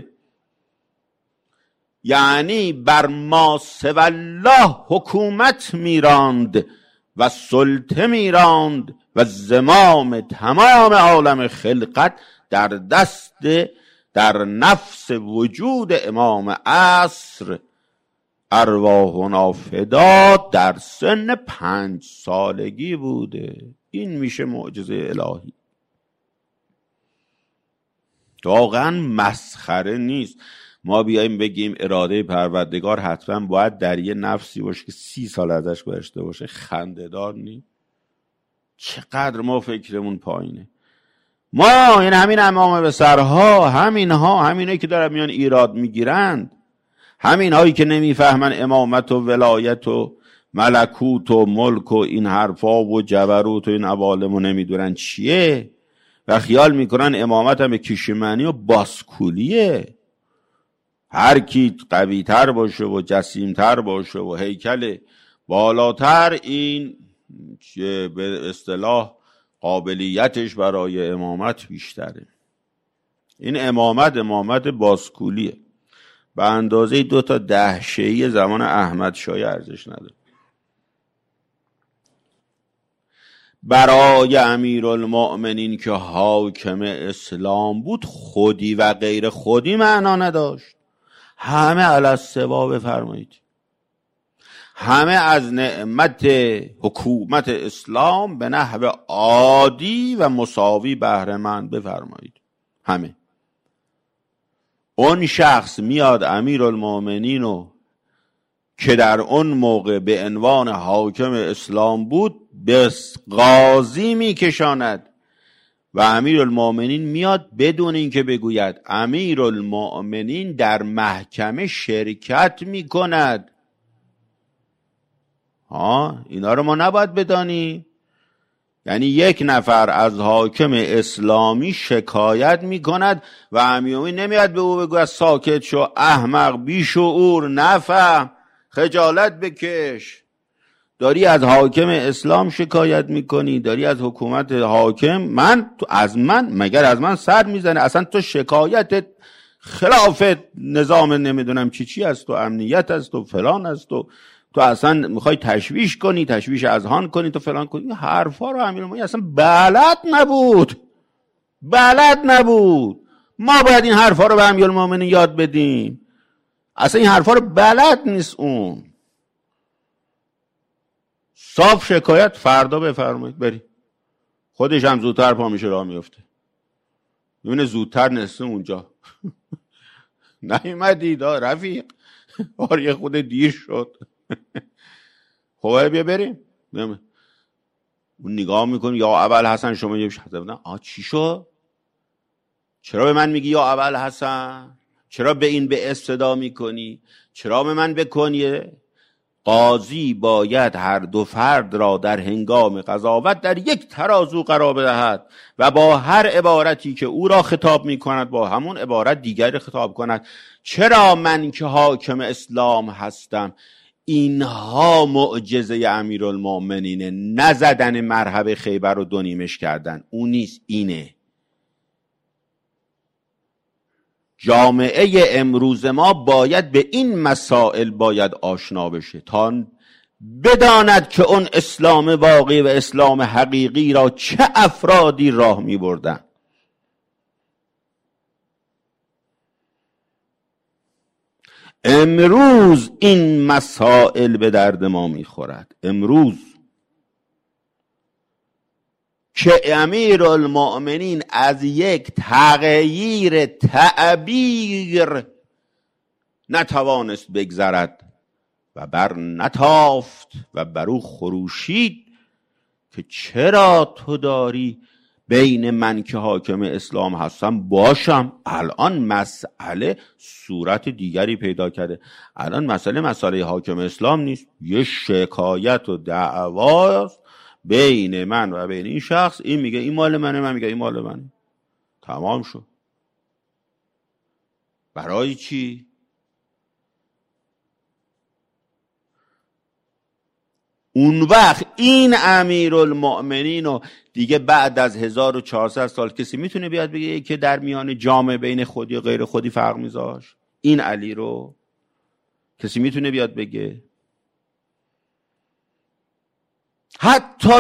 یعنی بر ما سوی الله حکومت میراند و سلطه میراند و زمام تمام عالم خلقت در دست، در نفس وجود امام عصر ارواحنا فدا در سن 5 سالگی بوده. این میشه معجزه الهی، واقعا مسخره نیست. ما بیاییم بگیم اراده پروردگار حتما باید در یه نفسی باشه که 30 سال ازش گذشته باشه، خنده‌دار نیست. چقدر ما فکرمون پایینه. ما این همین امام به سرها، همینایی که دارن میان ایراد میگیرند، همین هایی که نمیفهمن امامت و ولایت و ملکوت و ملک و این حرفا و جبروت و این عوالم و نمیدونن چیه و خیال میکنن امامت هم به کیشمنی و باسکولیه. هر کی قوی تر باشه و جسیم تر باشه و هیکل بالاتر، این به اصطلاح قابلیتش برای امامت بیشتره. این امامت باسکولیه، به اندازه 2 تا 10 شیعی زمان احمد شاه ارزش نداره. برای امیرالمؤمنین که حاکم اسلام بود خودی و غیر خودی معنا نداشت. همه علی السوا بفرمایید، همه از نعمت حکومت اسلام به نحو عادی و مساوی بهره مند بفرمایید. همه. اون شخص میاد امیرالمؤمنین رو که در اون موقع به عنوان حاکم اسلام بود به قاضی میکشاند و امیرالمؤمنین میاد بدون اینکه بگوید امیرالمؤمنین در محکمه شرکت میکند. اینا رو ما نباید بدانیم. یعنی یک نفر از حاکم اسلامی شکایت میکند و امیرالمؤمنین نمیاد به او بگوید ساکت شو احمق بیشعور نفهم خجالت بکش. داری از حاکم اسلام شکایت میکنی، داری از حکومت حاکم. مگر از من سر میزنه؟ اصلا تو شکایت خلاف نظام نمیدونم چی است و امنیت است و فلان است و تو اصلا میخوای تشویش کنی، تشویش اذهان کنی، تو فلان کنی. حرفا رو امیرالمؤمنین اصلا بلد نبود. ما باید این حرفا رو به امیرالمؤمنین یاد بدیم. اصلا این حرفا رو بلد نیست. اون صاف شکایت فردا بفرمایید بری. خودش هم زودتر پا میشه راه میفته. میونه زودتر نسته اونجا. نیومدی دا رفیق. یه خود دیر شد. خب بیا بریم. اون نگاه میکنی یا ابوالحسن شما یه شده چی شد؟ چرا به من میگی یا ابوالحسن؟ چرا به این به صدا میکنی؟ چرا به من بکنی؟ قاضی باید هر دو فرد را در هنگام قضاوت در یک ترازو قرار بدهد و با هر عبارتی که او را خطاب میکند با همون عبارت دیگری خطاب کند. چرا من که حاکم اسلام هستم؟ اینها معجزه امیرالمؤمنینه. نزدن مرحب خیبر رو 2 نیمش کردن، اون نیست، اینه. جامعه امروز ما باید به این مسائل آشنا بشه تا بداند که اون اسلام واقعی و اسلام حقیقی را چه افرادی راه می بردن. امروز این مسائل به درد ما می خورد. امروز که امیرالمؤمنین از یک تغییر تعبیر نتوانست بگذرد و بر نتافت و بر او خروشید که چرا تو داری بین من که حاکم اسلام هستم باشم. الان مسئله صورت دیگری پیدا کرده. الان مسئله حاکم اسلام نیست، یه شکایت و دعواست بین من و بین این شخص. این میگه این مال منه، من میگه این مال منه. تمام شد. برای چی؟ اون وقت این امیرالمؤمنین رو دیگه بعد از 1400 سال کسی میتونه بیاد بگه که در میان جامعه بین خودی و غیر خودی فرق میذاشت؟ این علی رو کسی میتونه بیاد بگه؟ حتی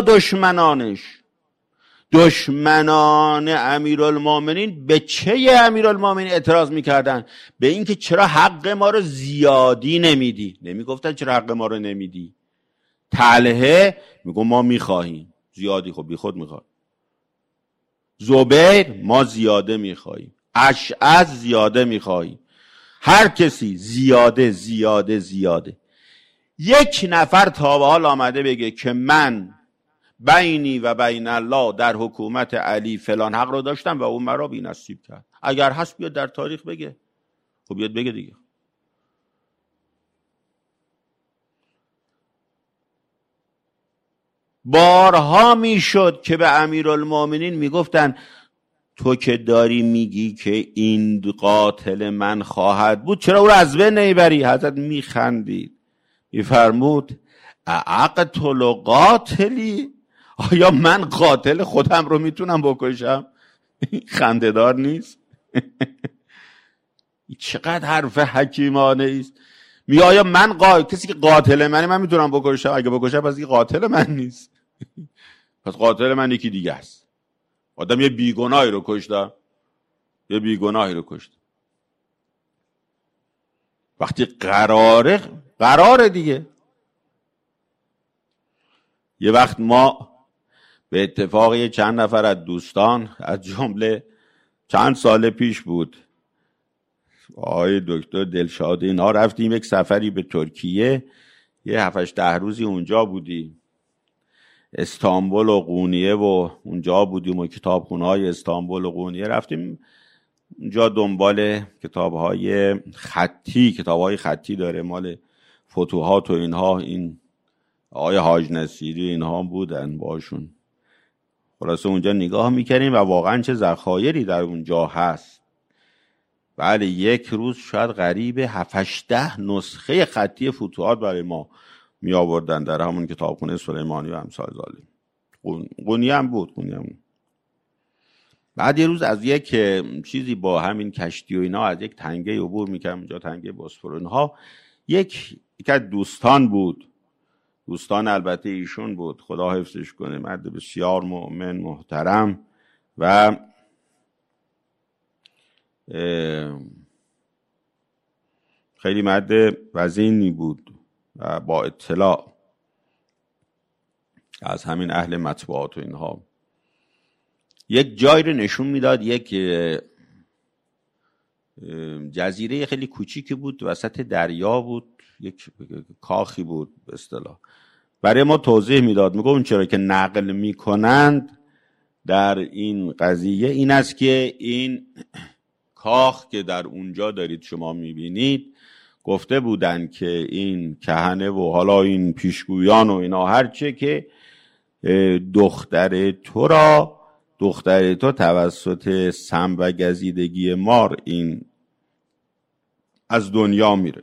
دشمنان امیرالمؤمنین به چه امیرالمؤمنین اعتراض میکردن؟ به این که چرا حق ما رو زیادی نمیدی. نمیگفتن چرا حق ما رو نمیدی. طلحه میگو ما میخواهیم زیادی، خب بی خود میخواد. زبیر ما زیاده میخواهیم. اشعث زیاده میخواهیم. هر کسی زیاده. یک نفر تا به حال آمده بگه که من بینی و بین الله در حکومت علی فلان حق رو داشتم و اون مرا بی نصیب کرد؟ اگر هست بیاد در تاریخ بگه. خب بیاد بگه دیگه. بارها میشد که به امیرالمؤمنین میگفتن تو که داری میگی که این قاتل من خواهد بود، چرا او رو از بین نمیبری؟ حضرت میخندید میفرمود اقتل قاتلی؟ آیا من قاتل خودم رو میتونم بکشم؟ خنده‌دار نیست؟ چقدر حرف حکیمانه است. می آیا من کسی که قاتل منه من میتونم بکشم؟ اگه بکشم پس این قاتل من نیست. پس قاتل من یکی دیگه است. آدم یه بیگناهی رو کشت. وقتی قراره دیگه. یه وقت ما به اتفاق چند نفر از دوستان، از جمله چند سال پیش بود، آقای دکتر دلشاد اینا، رفتیم یک سفری به ترکیه، یه 7-8 روزی اونجا بودیم، استانبول و قونیه و اونجا بودیم و کتابخونه‌های استانبول و قونیه رفتیم اونجا دنبال کتاب‌های خطی داره، مال فتوحات و اینها. این آقای حاج نصیری اینها بودن باشون. خلاصه اونجا نگاه میکنیم و واقعا چه ذخایری در اونجا هست. بله، یک روز شاید قریب 7-8 نسخه خطی فتوحات برای ما می آوردن در همون کتابخونه سلیمانی و امثال ذالک. قونیه هم بود. بعد یه روز از یک چیزی با همین کشتی و اینا از یک تنگه عبور میکردم، اونجا تنگه بوسفور اینها. یک از دوستان بود، دوستان البته ایشون بود، خدا حفظش کنه، مرد بسیار مؤمن محترم و خیلی مرد وزینی بود و با اطلاع از همین اهل مطبوعات و اینها. یک جایی رو نشون میداد، یک جزیره خیلی کوچیکی بود وسط دریا بود، یک کاخی بود به اصطلاح. برای ما توضیح میداد، میگه اون چرا که نقل میکنند در این قضیه این است که این کاخ که در اونجا دارید شما میبینید، گفته بودن که این کهنه و حالا این پیشگویان و اینا هرچه که دختر تو توسط سم و گزیدگی مار این از دنیا میره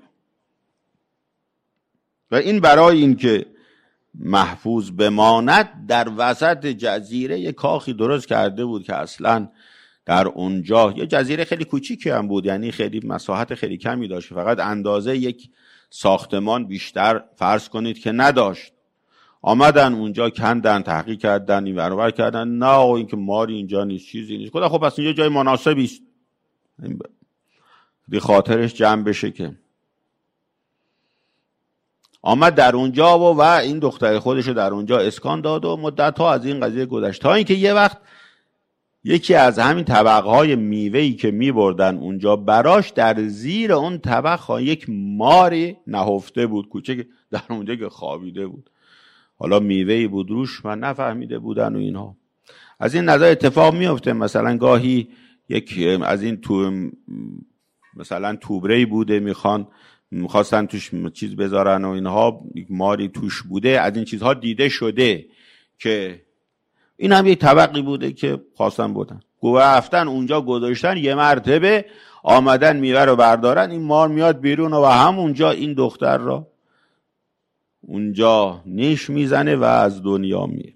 و این برای این که محفوظ بماند در وسط جزیره یک کاخی درست کرده بود که اصلا در اونجا یه جزیره خیلی کوچیکی هم بود، یعنی خیلی مساحت خیلی کمی داشت، فقط اندازه یک ساختمان بیشتر فرض کنید که نداشت. آمدن اونجا کندن، تحقیق کردن، این برابر کردن، نه این که ماری اینجا نیست، چیزی نیست. خدا خب پس اینجا جای مناسبی است، دی خاطرش جمع بشه که آمد در اونجا و این دختر خودش رو در اونجا اسکان داد و مدت ها از این قضیه گذشت، تا اینکه یه وقت یکی از همین طبقهای میوه‌ای که میبردن اونجا براش، در زیر اون طبق یک ماری نهفته بود کوچک در اونجا که خوابیده بود. حالا میوه‌ای بود روش، من نفهمیده بودن و اینها. از این نظر اتفاق میفته مثلا گاهی یک از این مثلا توبره‌ای بوده میخواستن توش چیز بذارن و اینها، یک ماری توش بوده. از این چیزها دیده شده که این هم یک طبقی بوده که خواستن بودن رفتن اونجا گذاشتن، یه مرتبه آمدن میوه رو بردارن، این مار میاد بیرون و همونجا این دختر را اونجا نیش میزنه و از دنیا میره.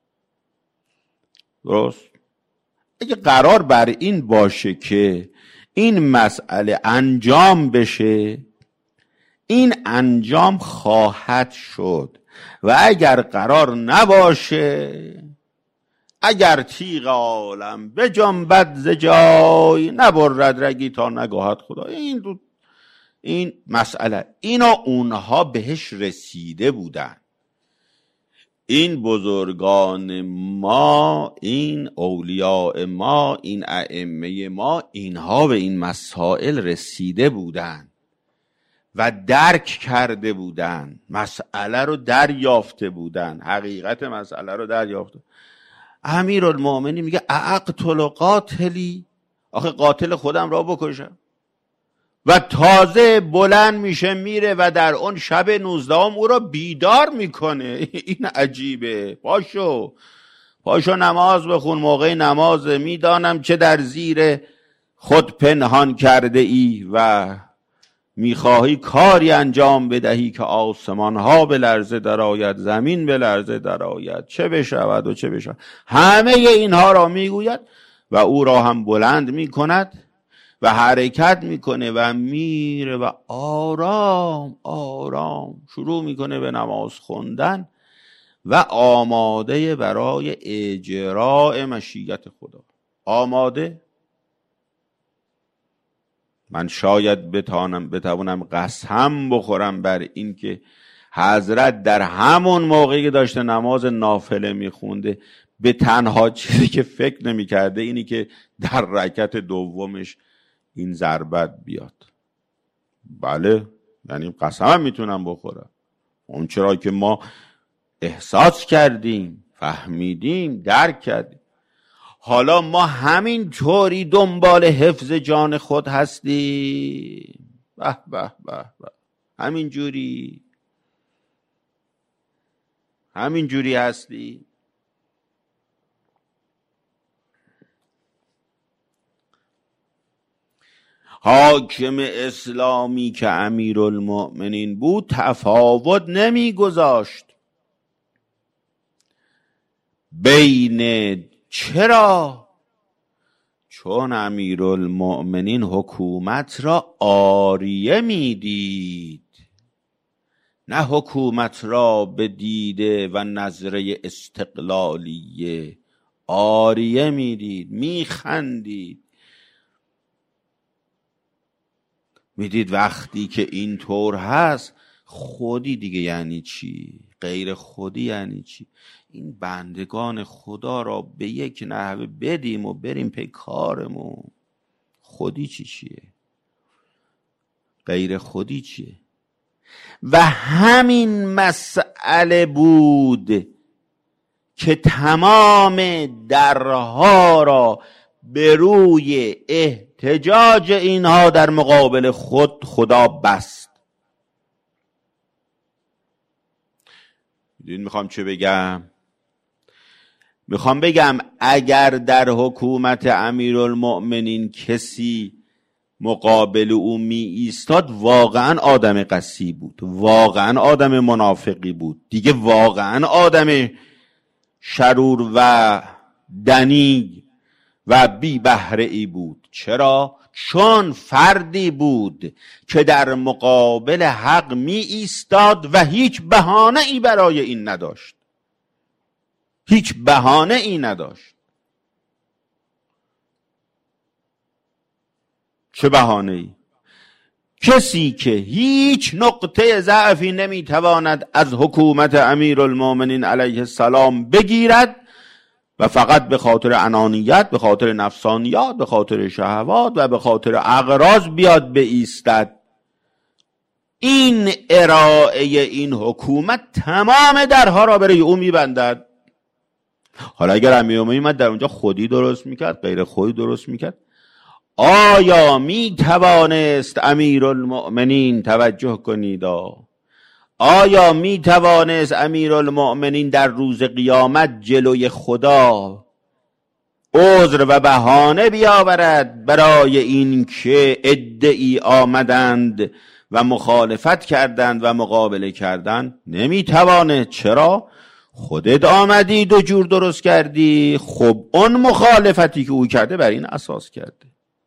درست؟ اگه قرار بر این باشه که این مسئله انجام بشه، این انجام خواهد شد، و اگر قرار نباشه، اگر تیغ عالم بجنبد ز جای، نبرد رگی تا نگاهد خدا. این مسئله اینا اونها بهش رسیده بودن. این بزرگان ما، این اولیاء ما، این ائمه ما، اینها به این مسائل رسیده بودن و درک کرده بودن، مسئله رو دریافته بودن، حقیقت مسئله رو دریافته. امیرالمومنین میگه اقتل قاتلی، آخه قاتل خودم را بکشم. و تازه بلند میشه میره و در اون شب 19 او را بیدار میکنه. این عجیبه. پاشو نماز بخون، موقع نماز میدانم چه در زیر خود پنهان کرده ای و میخواهی کاری انجام بدهی که آسمان ها به لرزه درآید، زمین به لرزه درآید، چه بشود و چه بشود. همه اینها را میگوید و او را هم بلند میکند و حرکت میکنه و میره و آرام آرام شروع میکنه به نماز خوندن و آماده برای اجراء مشیت خدا. آماده. من شاید بتوانم قسم بخورم بر این که حضرت در همون موقعی که داشته نماز نافله میخونده، به تنها چیزی که فکر نمیکرده اینی که در رکعت دومش این ضربت بیاد. بله، یعنی قسم میتونم بخورم. اون چرا که ما احساس کردیم، فهمیدیم، درک کردیم. حالا ما همین طوری دنبال حفظ جان خود هستیم. به به به به، همین جوری هستی. حاکم اسلامی که امیرالمؤمنین بود تفاوت نمیگذاشت بین، چرا؟ چون امیرالمؤمنین حکومت را عاریه میدید، نه حکومت را به دیده و نظره استقلالیه. عاریه میدید، میخندید، میدید وقتی که این طور هست خودی دیگه یعنی چی؟ غیر خودی یعنی چی؟ این بندگان خدا را به یک نحوه بدیم و بریم پی کارمون. خودی چیه؟ غیر خودی چیه؟ و همین مسئله بود که تمام درها را به روی احتجاج اینها در مقابل خدا بست. میخوام چه بگم؟ میخوام بگم اگر در حکومت امیرالمؤمنین کسی مقابل او می ایستاد، واقعا آدم قسی بود، واقعا آدم منافقی بود، دیگه واقعا آدم شرور و دنی و بی بهره ای بود. چرا؟ چون فردی بود که در مقابل حق می ایستاد و هیچ بهانه ای برای این نداشت. هیچ بهانه ای نداشت. چه بهانه ای؟ کسی که هیچ نقطه ضعفی نمیتواند از حکومت امیرالمومنین علیه السلام بگیرد و فقط به خاطر انانیت، به خاطر نفسانیات، به خاطر شهوات و به خاطر اغراض بیاد بایستد، این ارائه این حکومت تمام درها را برای او میبندد. حالا اگر امیرالمومنین در اونجا خودی درست میکرد، غیر خودی درست میکرد، آیا می توانست امیرالمؤمنین، توجه کنید، آیا می توانست امیرالمؤمنین در روز قیامت جلوی خدا عذر و بهانه بیاورد برای این که عده‌ای آمدند و مخالفت کردند و مقابله کردند؟ نمی توانه. چرا؟ خودت آمدی دو جور درست کردی. خب اون مخالفتی که او کرده بر این اساس کرده.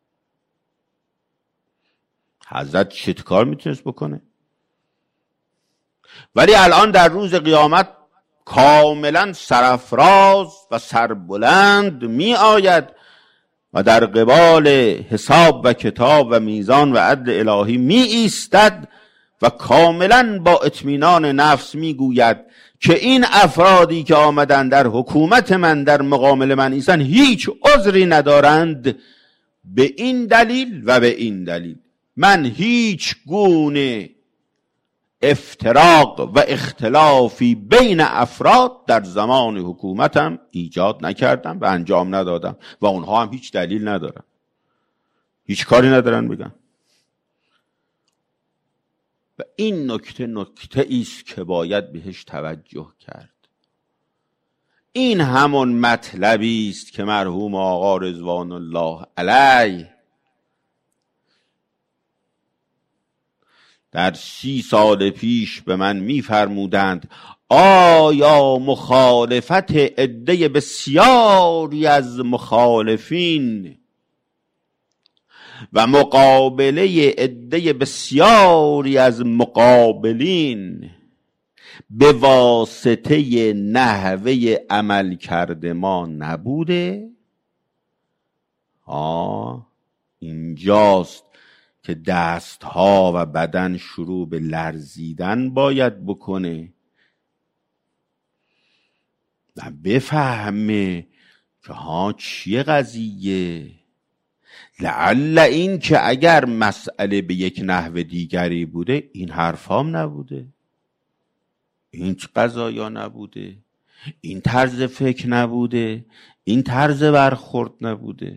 حضرت چه کار میتونست بکنه؟ ولی الان در روز قیامت کاملا سرافراز و سربلند می آید و در قبال حساب و کتاب و میزان و عدل الهی می ایستد و کاملا با اطمینان نفس می گوید که این افرادی که آمدن در حکومت من، در مقابل من ایستن، هیچ عذری ندارند. به این دلیل و به این دلیل من هیچ گونه افتراق و اختلافی بین افراد در زمان حکومتم ایجاد نکردم و انجام ندادم و اونها هم هیچ دلیل ندارن، هیچ کاری ندارن بگن. و این نکته ایست که باید بهش توجه کرد. این همون مطلبی است که مرحوم آقا رضوان الله علیه در 30 سال پیش به من می‌فرمودند آیا مخالفت عده بسیاری از مخالفین و مقابله عده بسیاری از مقابلین به واسطه نحوه عمل کرده ما نبوده؟ اینجاست که دستها و بدن شروع به لرزیدن باید بکنه و بفهمه که چیه قضیه. لعل این که اگر مسئله به یک نحو دیگری بوده این حرفام نبوده، این قضایا نبوده، این طرز فکر نبوده، این طرز برخورد نبوده.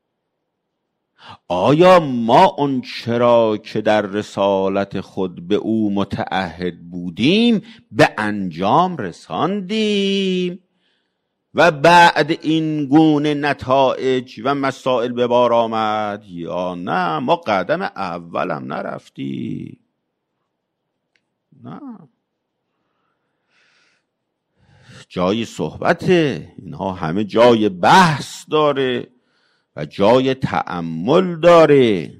آیا ما اون چرا که در رسالت خود به او متعهد بودیم به انجام رساندیم و بعد این گونه نتایج و مسائل به بار آمد، یا نه ما قدم اولم نرفتیم؟ نه، جای صحبته، اینها همه جای بحث داره و جای تأمل داره.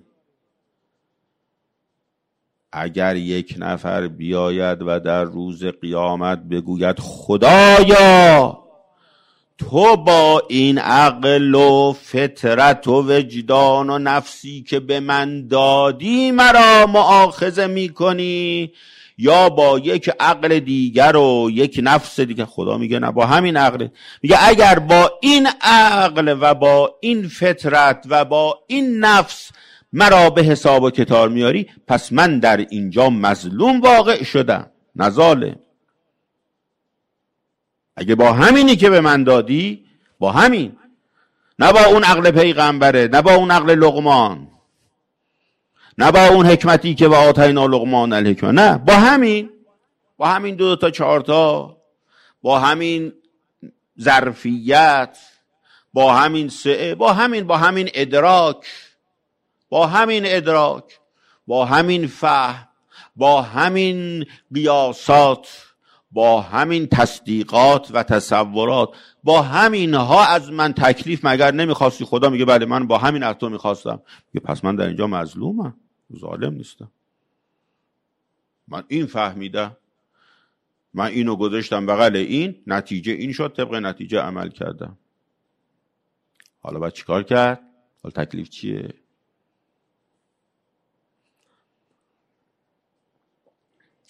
اگر یک نفر بیاید و در روز قیامت بگوید خدایا تو با این عقل و فطرت و وجدان و نفسی که به من دادی مرا مؤاخذه میکنی، یا با یک عقل دیگر و یک نفس دیگر، خدا میگه نه، با همین عقل. میگه اگر با این عقل و با این فطرت و با این نفس مرا به حساب و کتار میاری، پس من در اینجا مظلوم واقع شدم، نه ظالم. اگه با همینی که به من دادی، با همین، نه با اون عقل پیغمبره، نه با اون عقل لقمان، نه با اون حکمتی که با آتینا لقمان الحکمه، نه، با همین 2 تا 4 تا، با همین ظرفیت، با همین سعه، با همین ادراک، با همین فهم، با همین قیاسات، با همین تصدیقات و تصورات، با همین ها از من تکلیف مگر نمیخواستی؟ خدا میگه بله من با همین از تو میخواستم. میگه پس من در اینجا مظلومم، ظالم نیستم. من این فهمیدم، من اینو گذاشتم بغل این، نتیجه این شد، طبق نتیجه عمل کردم. حالا باید چیکار کرد؟ حالا تکلیف چیه؟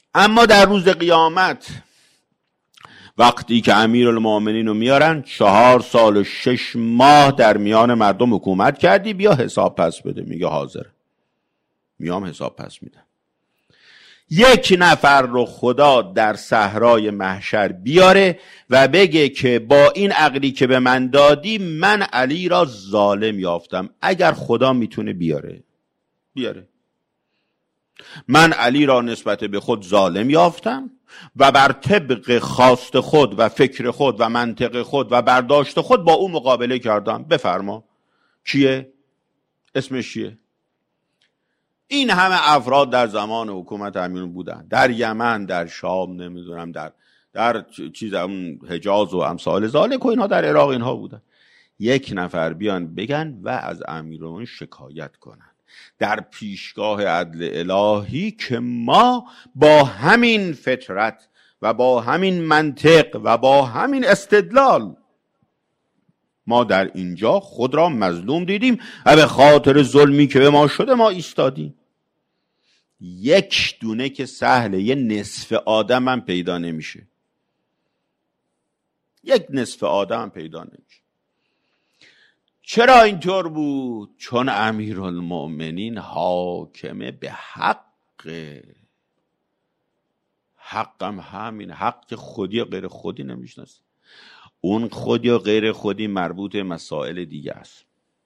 اما در روز قیامت وقتی که امیرالمومنین رو میارن 4 سال و 6 ماه در میان مردم حکومت کردی، بیا حساب پس بده. میگه حاضر، میام حساب پس میدم. 1 نفر رو خدا در صحرای محشر بیاره و بگه که با این عقلی که به من دادی من علی را ظالم یافتم. اگر خدا میتونه بیاره من علی را نسبت به خود ظالم یافتم و بر طبق خواست خود و فکر خود و منطق خود و برداشت خود با او مقابله کردم. بفرما. کیه؟ اسمش چیه؟ این همه افراد در زمان حکومت امیرالمومنین بودن، در یمن، در شام، نمیدونم در چیز حجاز و امثال ذالک و اینها، در عراق اینها بودن. 1 نفر بیان بگن و از امیرالمومنین شکایت کنن در پیشگاه عدل الهی که ما با همین فطرت و با همین منطق و با همین استدلال ما در اینجا خود را مظلوم دیدیم و به خاطر ظلمی که به ما شده ما ایستادیم. 1 دونه که سهله، 1 نصف آدم هم پیدا نمیشه. 1 نصف آدم هم پیدا نمیشه. چرا اینطور بود؟ چون امیرالمومنین حاکمه به حقم همین حق خودی و غیر خودی نمیشناسه. اون خودی و غیر خودی مربوط به مسائل دیگه است،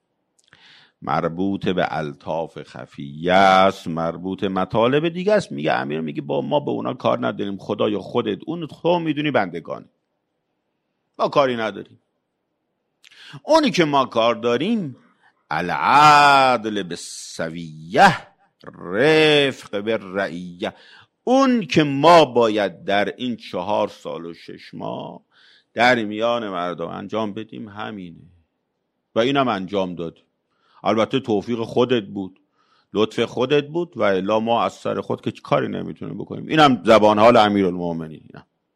مربوط به الطاف خفیه است، مربوط به مطالب دیگه است. میگه امیر میگه با ما به اونا کار نداریم، خدای خودت اون تو میدونی بندگانی، ما کاری نداریم. اونی که ما کار داریم العدل بالسویه رفق بالرعیه. اون که ما باید در این 4 سال و 6 ماه در میان مردم انجام بدیم همینه و اینم انجام داد. البته توفیق خودت بود، لطف خودت بود و الا ما از سر خود که کاری نمیتونیم بکنیم. اینم زبان حال امیرالمومنین.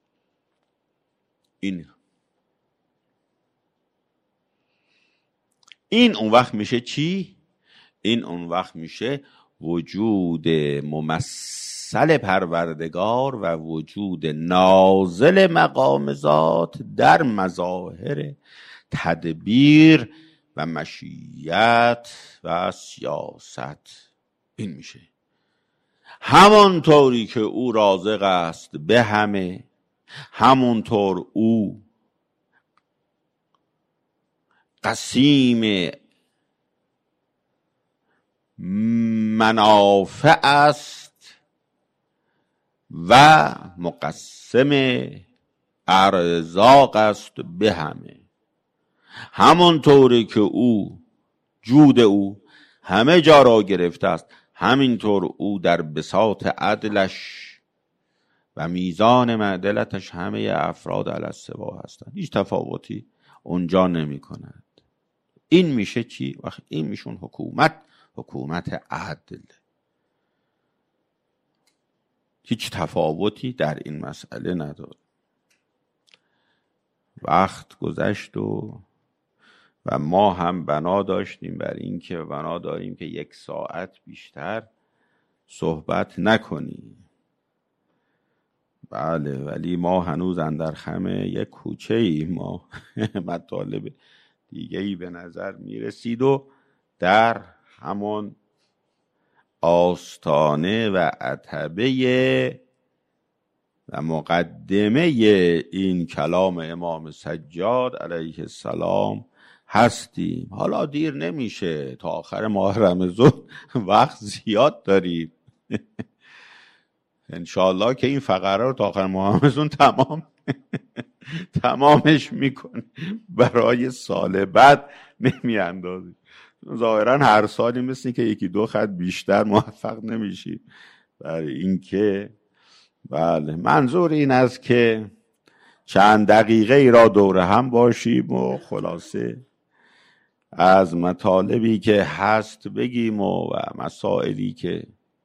این اون وقت میشه چی؟ این اون وقت میشه وجود ممثل پروردگار و وجود نازل مقام ذات در مظاهر تدبیر و مشیت و سیاست. این میشه همانطوری که او رازق است به همه، همونطور او قسیم منافع است و مقسم ارزاق است به همه. همونطوری که او جود او همه جا را گرفته است، همینطور او در بساط عدلش و میزان معدلتش همه افراد علی السوا هستند. هیچ تفاوتی اونجا نمی کند. این میشه چی؟ وقت این میشون حکومت عدل. هیچ تفاوتی در این مسئله نداره. وقت گذشت و ما هم بنا داشتیم بر این که بنا داریم که 1 ساعت بیشتر صحبت نکنیم. بله، ولی ما هنوز اندر خم یک کوچه ای، ما مطالب دیگه ای به نظر میرسید و در همون آستانه و عتبه و مقدمه این کلام امام سجاد علیه السلام هستیم. حالا دیر نمیشه، تا آخر ماه رمضان وقت زیاد داریم. انشاءالله که این فقره رو تا آخر ماه رمضان تمامش میکنه، برای سال بعد نمیاندازی. ظاهرا هر سالی مثل که 1-2 خط بیشتر موفق نمیشی. برای اینکه بله، منظور این است که چند دقیقه ای را دور هم باشیم و خلاصه از مطالبی که هست بگیم و مسائلی که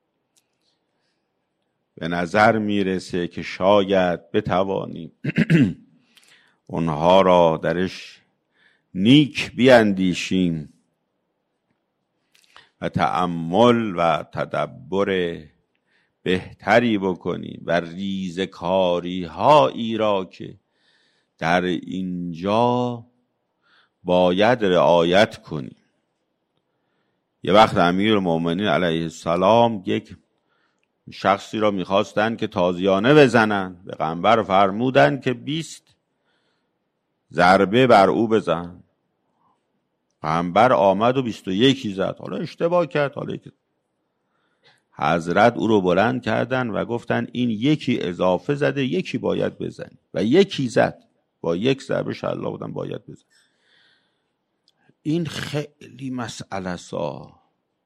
به نظر میرسه که شاید بتوانیم اونها را درش نیک بیاندیشیم و تأمل و تدبر بهتری بکنیم و ریزکاری هایی را که در اینجا باید رعایت کنیم. یه وقت امیرالمومنین علیه السلام یک شخصی را میخواستن که تازیانه بزنن، پیغمبر فرمودن که 20 ضربه بر او بزن. پیغمبر آمد و 21 زد. حالا اشتباه کرد، حالا حضرت او رو بلند کردن و گفتن این یکی اضافه زده، یکی باید بزنی و یکی زد، با یک ضربه شلاق بودن باید بزن. این خیلی مسئله سا،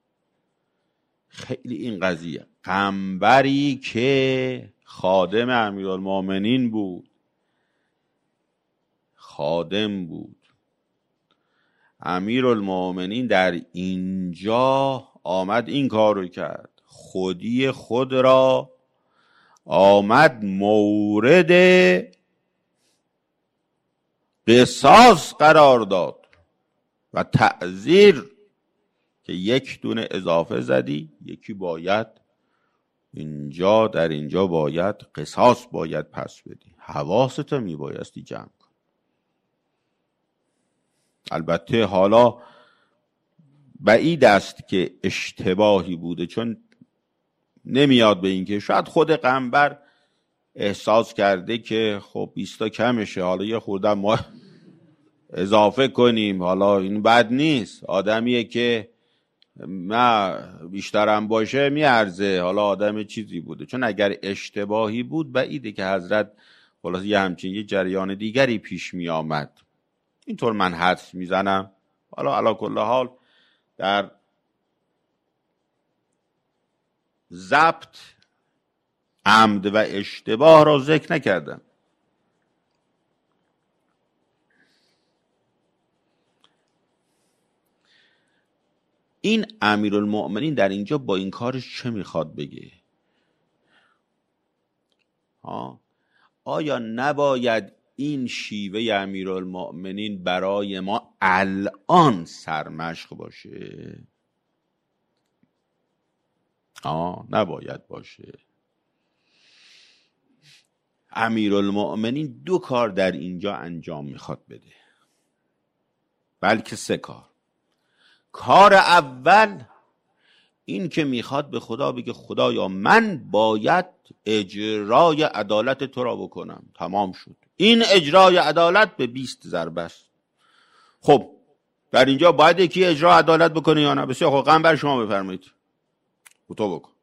خیلی این قضیه. قنبری که خادم امیرالمومنین بود، خادم بود، امیرالمومنین در اینجا آمد این کار رو کرد، خودی خود را آمد مورد قصاص قرار داد و تعزیر که یک دونه اضافه زدی، یکی باید اینجا، در اینجا باید قصاص باید پس بدی، حواستو میبایستی جمع کن. البته حالا بعید است که اشتباهی بوده، چون نمیاد به این که شاید خود قنبر احساس کرده که خب 20 کمشه، حالا یه خورده ما اضافه کنیم، حالا این بد نیست، آدمیه که نه بیشترم باشه میارزه، حالا آدم چیزی بوده. چون اگر اشتباهی بود بعیده که حضرت خلاص یه همچین یه جریان دیگری پیش می آمد. اینطور من حدس میزنم. حالا علی کل حال در ضبط عمد و اشتباه را ذکر نکردم. این امیرالمؤمنین در اینجا با این کارش چه میخواد بگه؟ آیا نباید این شیوه امیرالمؤمنین برای ما الان سرمشق باشه؟ نباید باشه. امیرالمؤمنین 2 کار در اینجا انجام میخواد بده، بلکه 3 کار. کار اول این که میخواد به خدا بگه خدایا من باید اجرای عدالت تو را بکنم، تمام شد. این اجرای عدالت به 20 ضربه است. خب در اینجا باید یکی اجرای عدالت بکنه یا نه؟ بسیار خب، قنبر شما بفرمایید، تو بکن.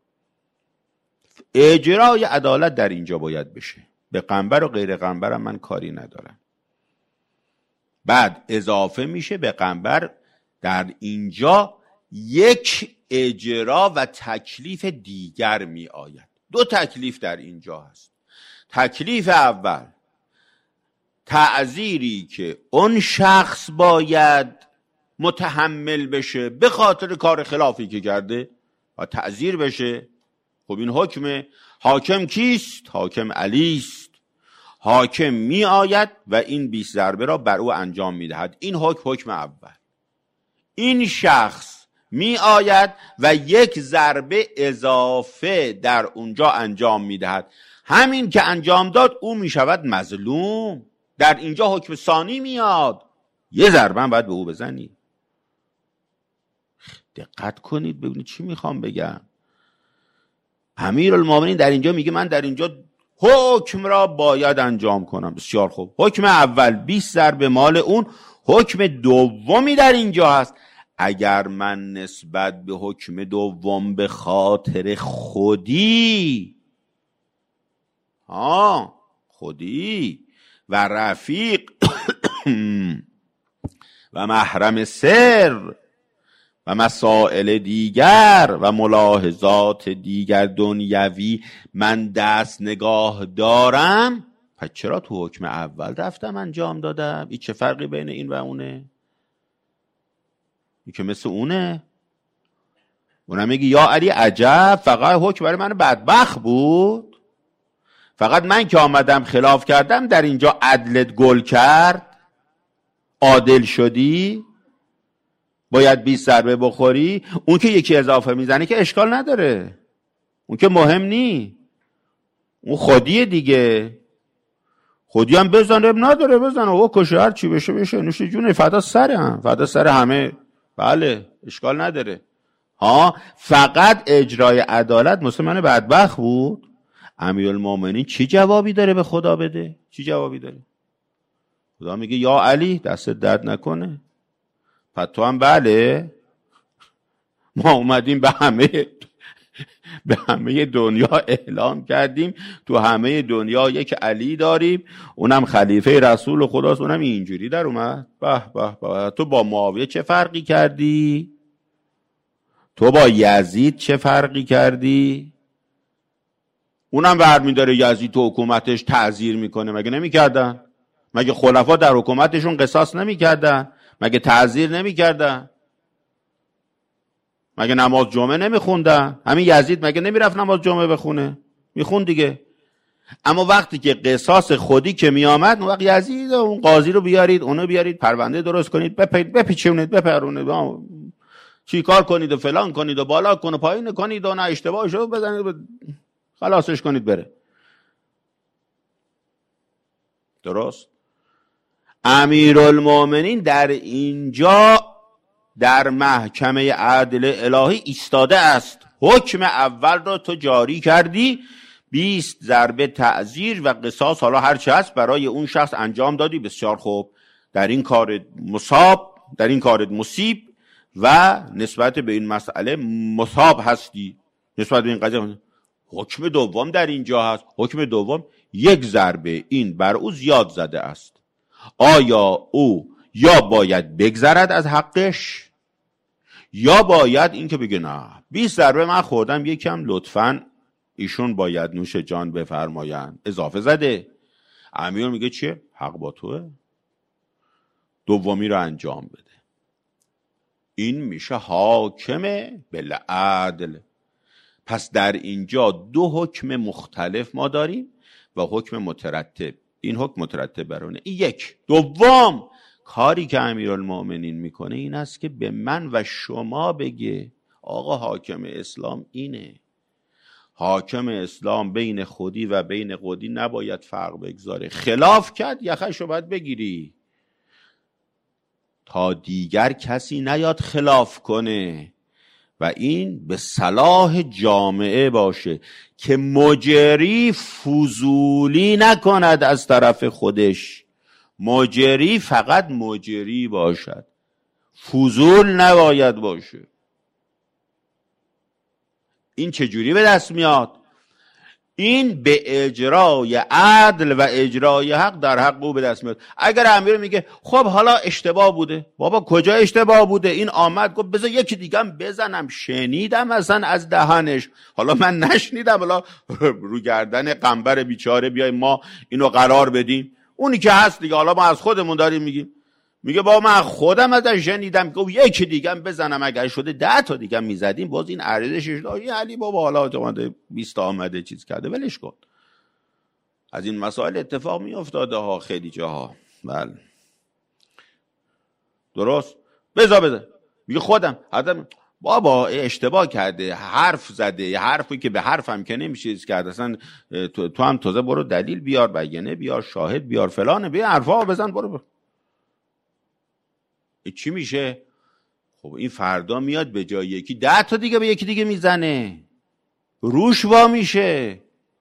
اجرای عدالت در اینجا باید بشه. به قنبر و غیر قنبرم من کاری ندارم. بعد اضافه میشه به قنبر در اینجا یک اجرا و تکلیف دیگر می آید. 2 تکلیف در اینجا هست. تکلیف اول تعزیری که اون شخص باید متحمل بشه به خاطر کار خلافی که کرده و تعزیر بشه. خب این حکمه. حاکم کیست؟ حاکم علی است. حاکم می آید و این 20 ضربه را بر او انجام می دهد. این حکم اول. این شخص می آید و 1 ضربه اضافه در اونجا انجام می دهد. همین که انجام داد او می شود مظلوم. در اینجا حکم ثانی میاد، 1 ضربه هم باید به او بزنی. دقت کنید ببینید چی میخوام بگم. امیرالمومنین در اینجا میگه من در اینجا حکم را باید انجام کنم. بسیار خوب. حکم اول 20 ضربه مال اون. حکم دومی در اینجا هست. اگر من نسبت به حکم دوم به خاطر خودی و رفیق و محرم سر و مسائل دیگر و ملاحظات دیگر دنیوی من دست نگاه دارم، پس چرا تو حکم اول رفتم انجام دادم؟ این چه فرقی بین این و اونه؟ این که مثل اونه. اونم میگه یا علی عجب، فقط حکم برای من بدبخت بود، فقط من که آمدم خلاف کردم در اینجا عدلت گل کرد، عادل شدی، باید 20 ضربه بخوری. اون که یکی اضافه میزنه که اشکال نداره. اون که مهم نی، اون خودیه دیگه. خودی هم بزنه نداره، بزنه او کشه، هر چی بشه بشه، نوش جونه، فدا سر همه. بله اشکال نداره. ها فقط اجرای عدالت مثل من بدبخت بود. امیرالمومنین چی جوابی داره به خدا بده؟ چی جوابی داره؟ خدا میگه یا علی دست درد نکنه. پس تو هم بله، ما اومدیم به همه دنیا اعلام کردیم تو همه دنیا یک علی داریم، اونم خلیفه رسول خداست، اونم اینجوری در اومد. به به به. تو با معاویه چه فرقی کردی؟ تو با یزید چه فرقی کردی؟ اونم برمی‌داره یزید تو حکومتش تعزیر میکنه، مگه نمیکردن؟ مگه خلفا در حکومتشون قصاص نمیکردن؟ مگه تعزیر نمیکردن؟ مگه نماز جمعه نمیخوندن؟ همین یزید مگه نمیرفت نماز جمعه بخونه؟ میخوند دیگه. اما وقتی که قصاص خودی که میامد، اون وقت یزید اون قاضی رو بیارید، اونو بیارید، پرونده درست کنید، بپیچونید، بپرونید، چی کار کنید و فلان کنید و بالا کنید و پایین کنید و نه اشتباه شد بزنید خلاصش کنید بره. درست؟ امیرالمومنین در اینجا در محکمه عدل الهی ایستاده است. حکم اول را تو جاری کردی، 20 ضربه تعزیر و قصاص، حالا هر چه هست برای اون شخص انجام دادی. بسیار خوب، در این کارت مصیب و نسبت به این مسئله مصاب هستی. نسبت به این قضیه حکم دوم در اینجا هست. حکم دوم 1 ضربه این بر او زیاد زده است. آیا او یا باید بگذرد از حقش یا باید این که بگه نه 20 ضربه من خوردم یکم لطفاً ایشون باید نوش جان بفرمایند، اضافه زده. امیر میگه چیه؟ حق با توه، دومی رو انجام بده. این میشه حاکم بالعدل. پس در اینجا 2 حکم مختلف ما داریم و حکم مترتب. این حکم مترتب برونه این یک. دوم کاری که امیرالمومنین میکنه این است که به من و شما بگه آقا حاکم اسلام اینه. حاکم اسلام بین خودی و بین قدی نباید فرق بگذاره. خلاف کرد یخشو باید بگیری تا دیگر کسی نیاد خلاف کنه و این به صلاح جامعه باشه که مجری فضولی نکند از طرف خودش. مجری فقط مجری باشد، فضول نباید باشه. این چجوری به دست میاد؟ این به اجرای عدل و اجرای حق در حق او به دست میاد. اگر امیر میگه خب حالا اشتباه بوده، بابا کجا اشتباه بوده؟ این آمد گفت بذار یکی دیگم بزنم، شنیدم اصلا از دهنش، حالا من نشنیدم، حالا رو گردن قنبر بیچاره بیای ما اینو قرار بدیم. اونی که هست دیگه، حالا ما از خودمون داریم میگیم. میگه با من خودم ازش شنیدم گفت یکی دیگه بزنم، اگر شده 10 تا دیگه میزدیم باز این ارزشش داره. علی بابا حالا اومده 20 تا آمده چیز کرده، ولش کن. از این مسائل اتفاق میافتاده ها خیلی جاها. بله درست، بذار میگه خودم آدم بابا اشتباه کرده، حرف زده، حرفی که به حرفم که نمیشه چیز کرده. اصلا تو هم تازه برو دلیل بیار، بیانه بیار، شاهد بیار، فلانه بیار، حرفا بزن، برو. چی میشه؟ خب این فردا میاد به جای یکی 10 تا دیگه به یکی دیگه میزنه، روش وا میشه.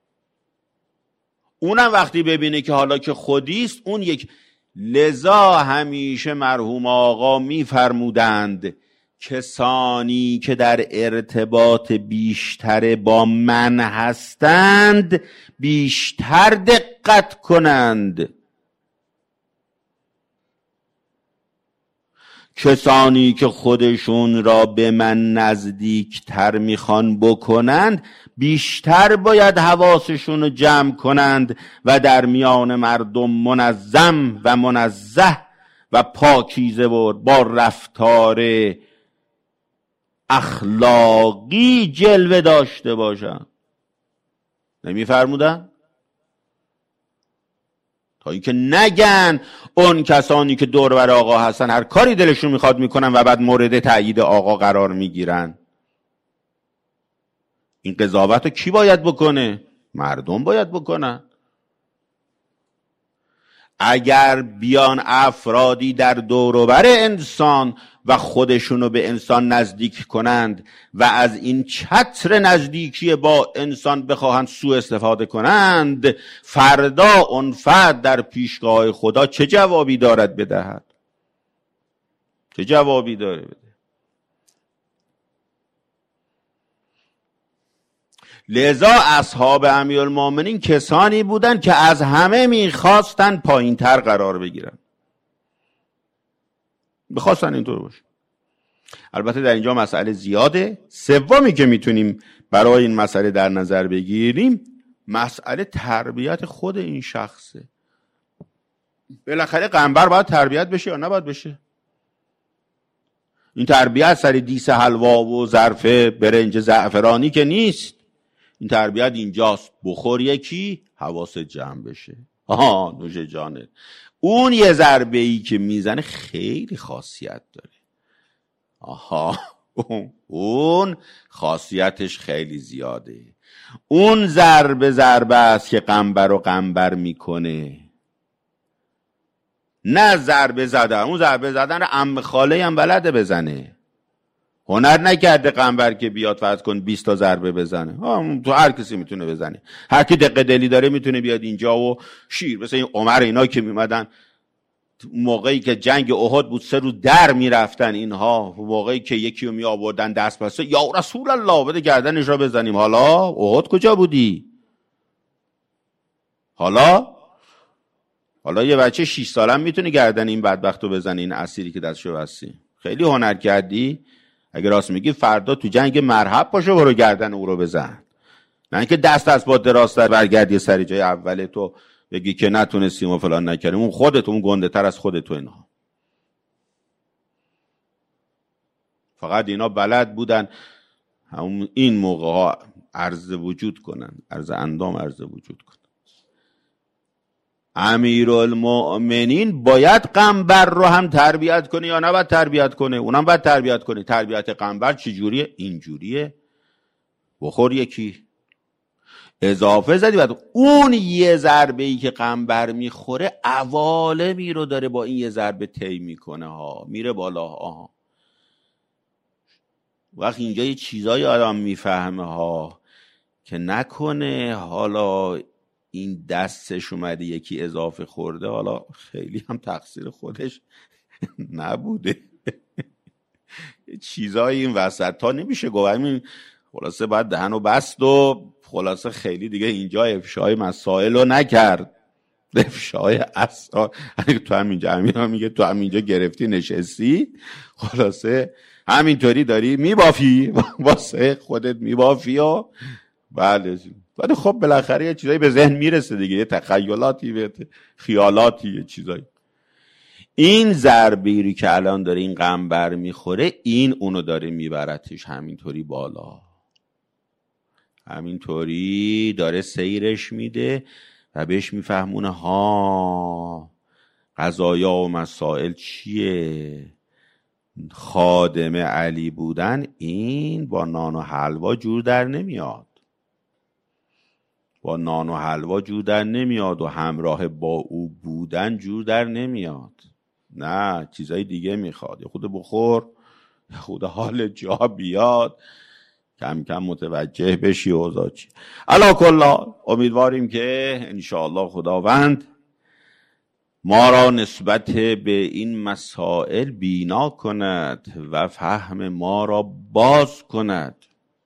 اونم وقتی ببینه که حالا که خودیست اون یک. لذا همیشه مرحوم آقا میفرمودند کسانی که در ارتباط بیشتر با من هستند بیشتر دقت کنند. کسانی که خودشون را به من نزدیکتر میخوان بکنند بیشتر باید حواسشون رو جمع کنند و در میان مردم منظم و منزه و پاکیزه و با رفتار اخلاقی جلوه داشته باشند. نمیفرمودن؟ تا اینکه نگن اون کسانی که دور بر آقا هستن هر کاری دلشون میخواد میکنن و بعد مورد تأیید آقا قرار میگیرن. این قضاوت رو کی باید بکنه؟ مردم باید بکنن. اگر بیان افرادی در دور و بر انسان و خودشونو به انسان نزدیک کنند و از این چتر نزدیکی با انسان بخواهند سوء استفاده کنند، فردا اون فرد در پیشگاه خدا چه جوابی دارد بدهد؟ چه جوابی داره بده؟ لذا اصحاب امیرالمومنین کسانی بودند که از همه میخواستن پایین تر قرار بگیرن، میخواستن اینطور باشه. البته در اینجا مسئله زیاده. سومی که میتونیم برای این مسئله در نظر بگیریم مسئله تربیت خود این شخصه. بالاخره قنبر باید تربیت بشه یا نباید بشه؟ این تربیت سر دیس حلوا و ظرف برنج زعفرانی که نیست. این تربیت اینجاست، بخور یکی حواست جمع بشه. نوش جانت. اون یه ضربه ای که میزنه خیلی خاصیت داره. اون خاصیتش خیلی زیاده. اون ضربه است که قنبر رو قنبر میکنه، نه ضربه زدن. اون ضربه زدن رو عم خاله هم بلده بزنه. هنر نکرده قنبر که بیاد فرض کن 20 تا ضربه بزنه. تو هر کسی میتونه بزنه. هر کی دقه دلی داره میتونه بیاد اینجا و شیر مثلا این عمر اینا که میمدن موقعی که جنگ احد بود 3 روز در میرفتن اینها، موقعی که یکی رو می آوردن دست پسه، یا رسول الله بده گردنش را بزنیم. حالا احد کجا بودی؟ حالا یه بچه 6 سالم میتونه گردن این بدبختو بزنه، این اسیری که دستشو بستی. خیلی هنر کردی. اگه راست میگی فردا تو جنگ مرحب باشه برو گردن او رو بزن، نه اینکه دست با دراز در برگردی سر جای اول تو بگی که نتونستیم و فلان نکردیم. اون خودت، اون گنده تر از خودت تو اینها. فقط اینا بلد بودن همون این موقع ها عرض وجود کنن، عرض اندام عرض وجود کنن. امیرالمؤمنین باید قنبر رو هم تربیت کنه یا نباید تربیت کنه؟ اونم باید تربیت کنه. تربیت قنبر چجوریه؟ اینجوریه، بخور یکی اضافه زدی بعد اون یه ضربه ای که قنبر میخوره عوالمی رو داره با این یه ضربه طی میکنه ها، میره بالا. وقتی اینجا یه چیزای آدم میفهمه ها که نکنه حالا این دستش اومده یکی اضافه خورده، حالا خیلی هم تقصیر خودش نبوده. چیزای این وسط ها نمیشه گفت. خلاصه باید دهنو بست و خلاصه خیلی دیگه اینجا افشای مسائل رو نکرد. افشای اسرار تو همینجا امیرا میگه تو همینجا گرفتی نشستی، خلاصه همینطوری داری میبافی واسه خودت میبافی و بله. ولی خب بالاخره یه چیزایی به ذهن میرسه دیگه، یه تخیلاتی، یه خیالاتی، یه چیزایی. این ضربه‌ای که الان داره این قنبر میخوره، این اونو داره میبرتش همینطوری بالا، همینطوری داره سیرش میده و بهش میفهمونه ها قضایا و مسائل چیه. خادم علی بودن این با نان و حلوا جور در نمیاد، با نان و حلوا جور در نمیاد و همراه با او بودن جور در نمیاد. نه، چیزای دیگه میخواد. یه خود بخور، یه خود حال جا بیاد، کم کم متوجه بشی اوضاع چی. علا کلا امیدواریم که انشاءالله خداوند ما را نسبت به این مسائل بینا کند و فهم ما را باز کند.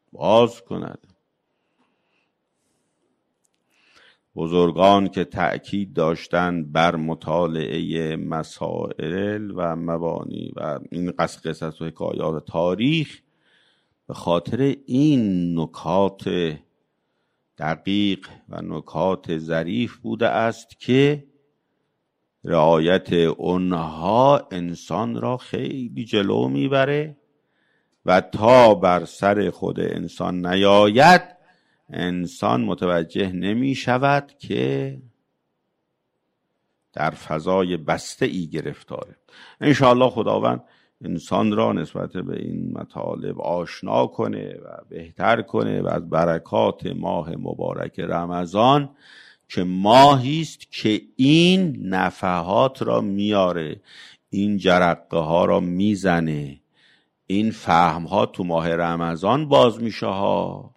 بزرگان که تأکید داشتند بر مطالعه مسائل و مبانی و این قصص و حکایات تاریخ به خاطر این نکات دقیق و نکات ظریف بوده است که رعایت اونها انسان را خیلی جلو میبره و تا بر سر خود انسان نیاید انسان متوجه نمی شود که در فضای بسته ای گرفتاره. انشاءالله خداوند انسان را نسبت به این مطالب آشنا کنه و بهتر کنه و از برکات ماه مبارک رمضان که ماهی است که این نفحات را میاره، این جرقه ها را میزنه، این فهم ها تو ماه رمضان باز میشه ها.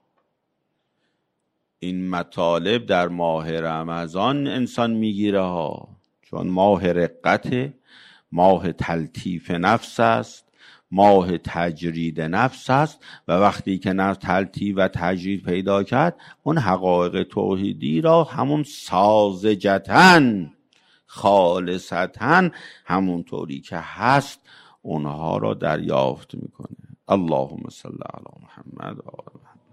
این مطالب در ماه رمضان انسان میگیره ها، چون ماه رقت، ماه تلطیف نفس است، ماه تجرید نفس است و وقتی که نفس تلطیف و تجرید پیدا کرد اون حقایق توحیدی را همون ساذجتاً خالصتاً همونطوری که هست اونها را دریافت میکنه. اللهم صل علی محمد و آل محمد.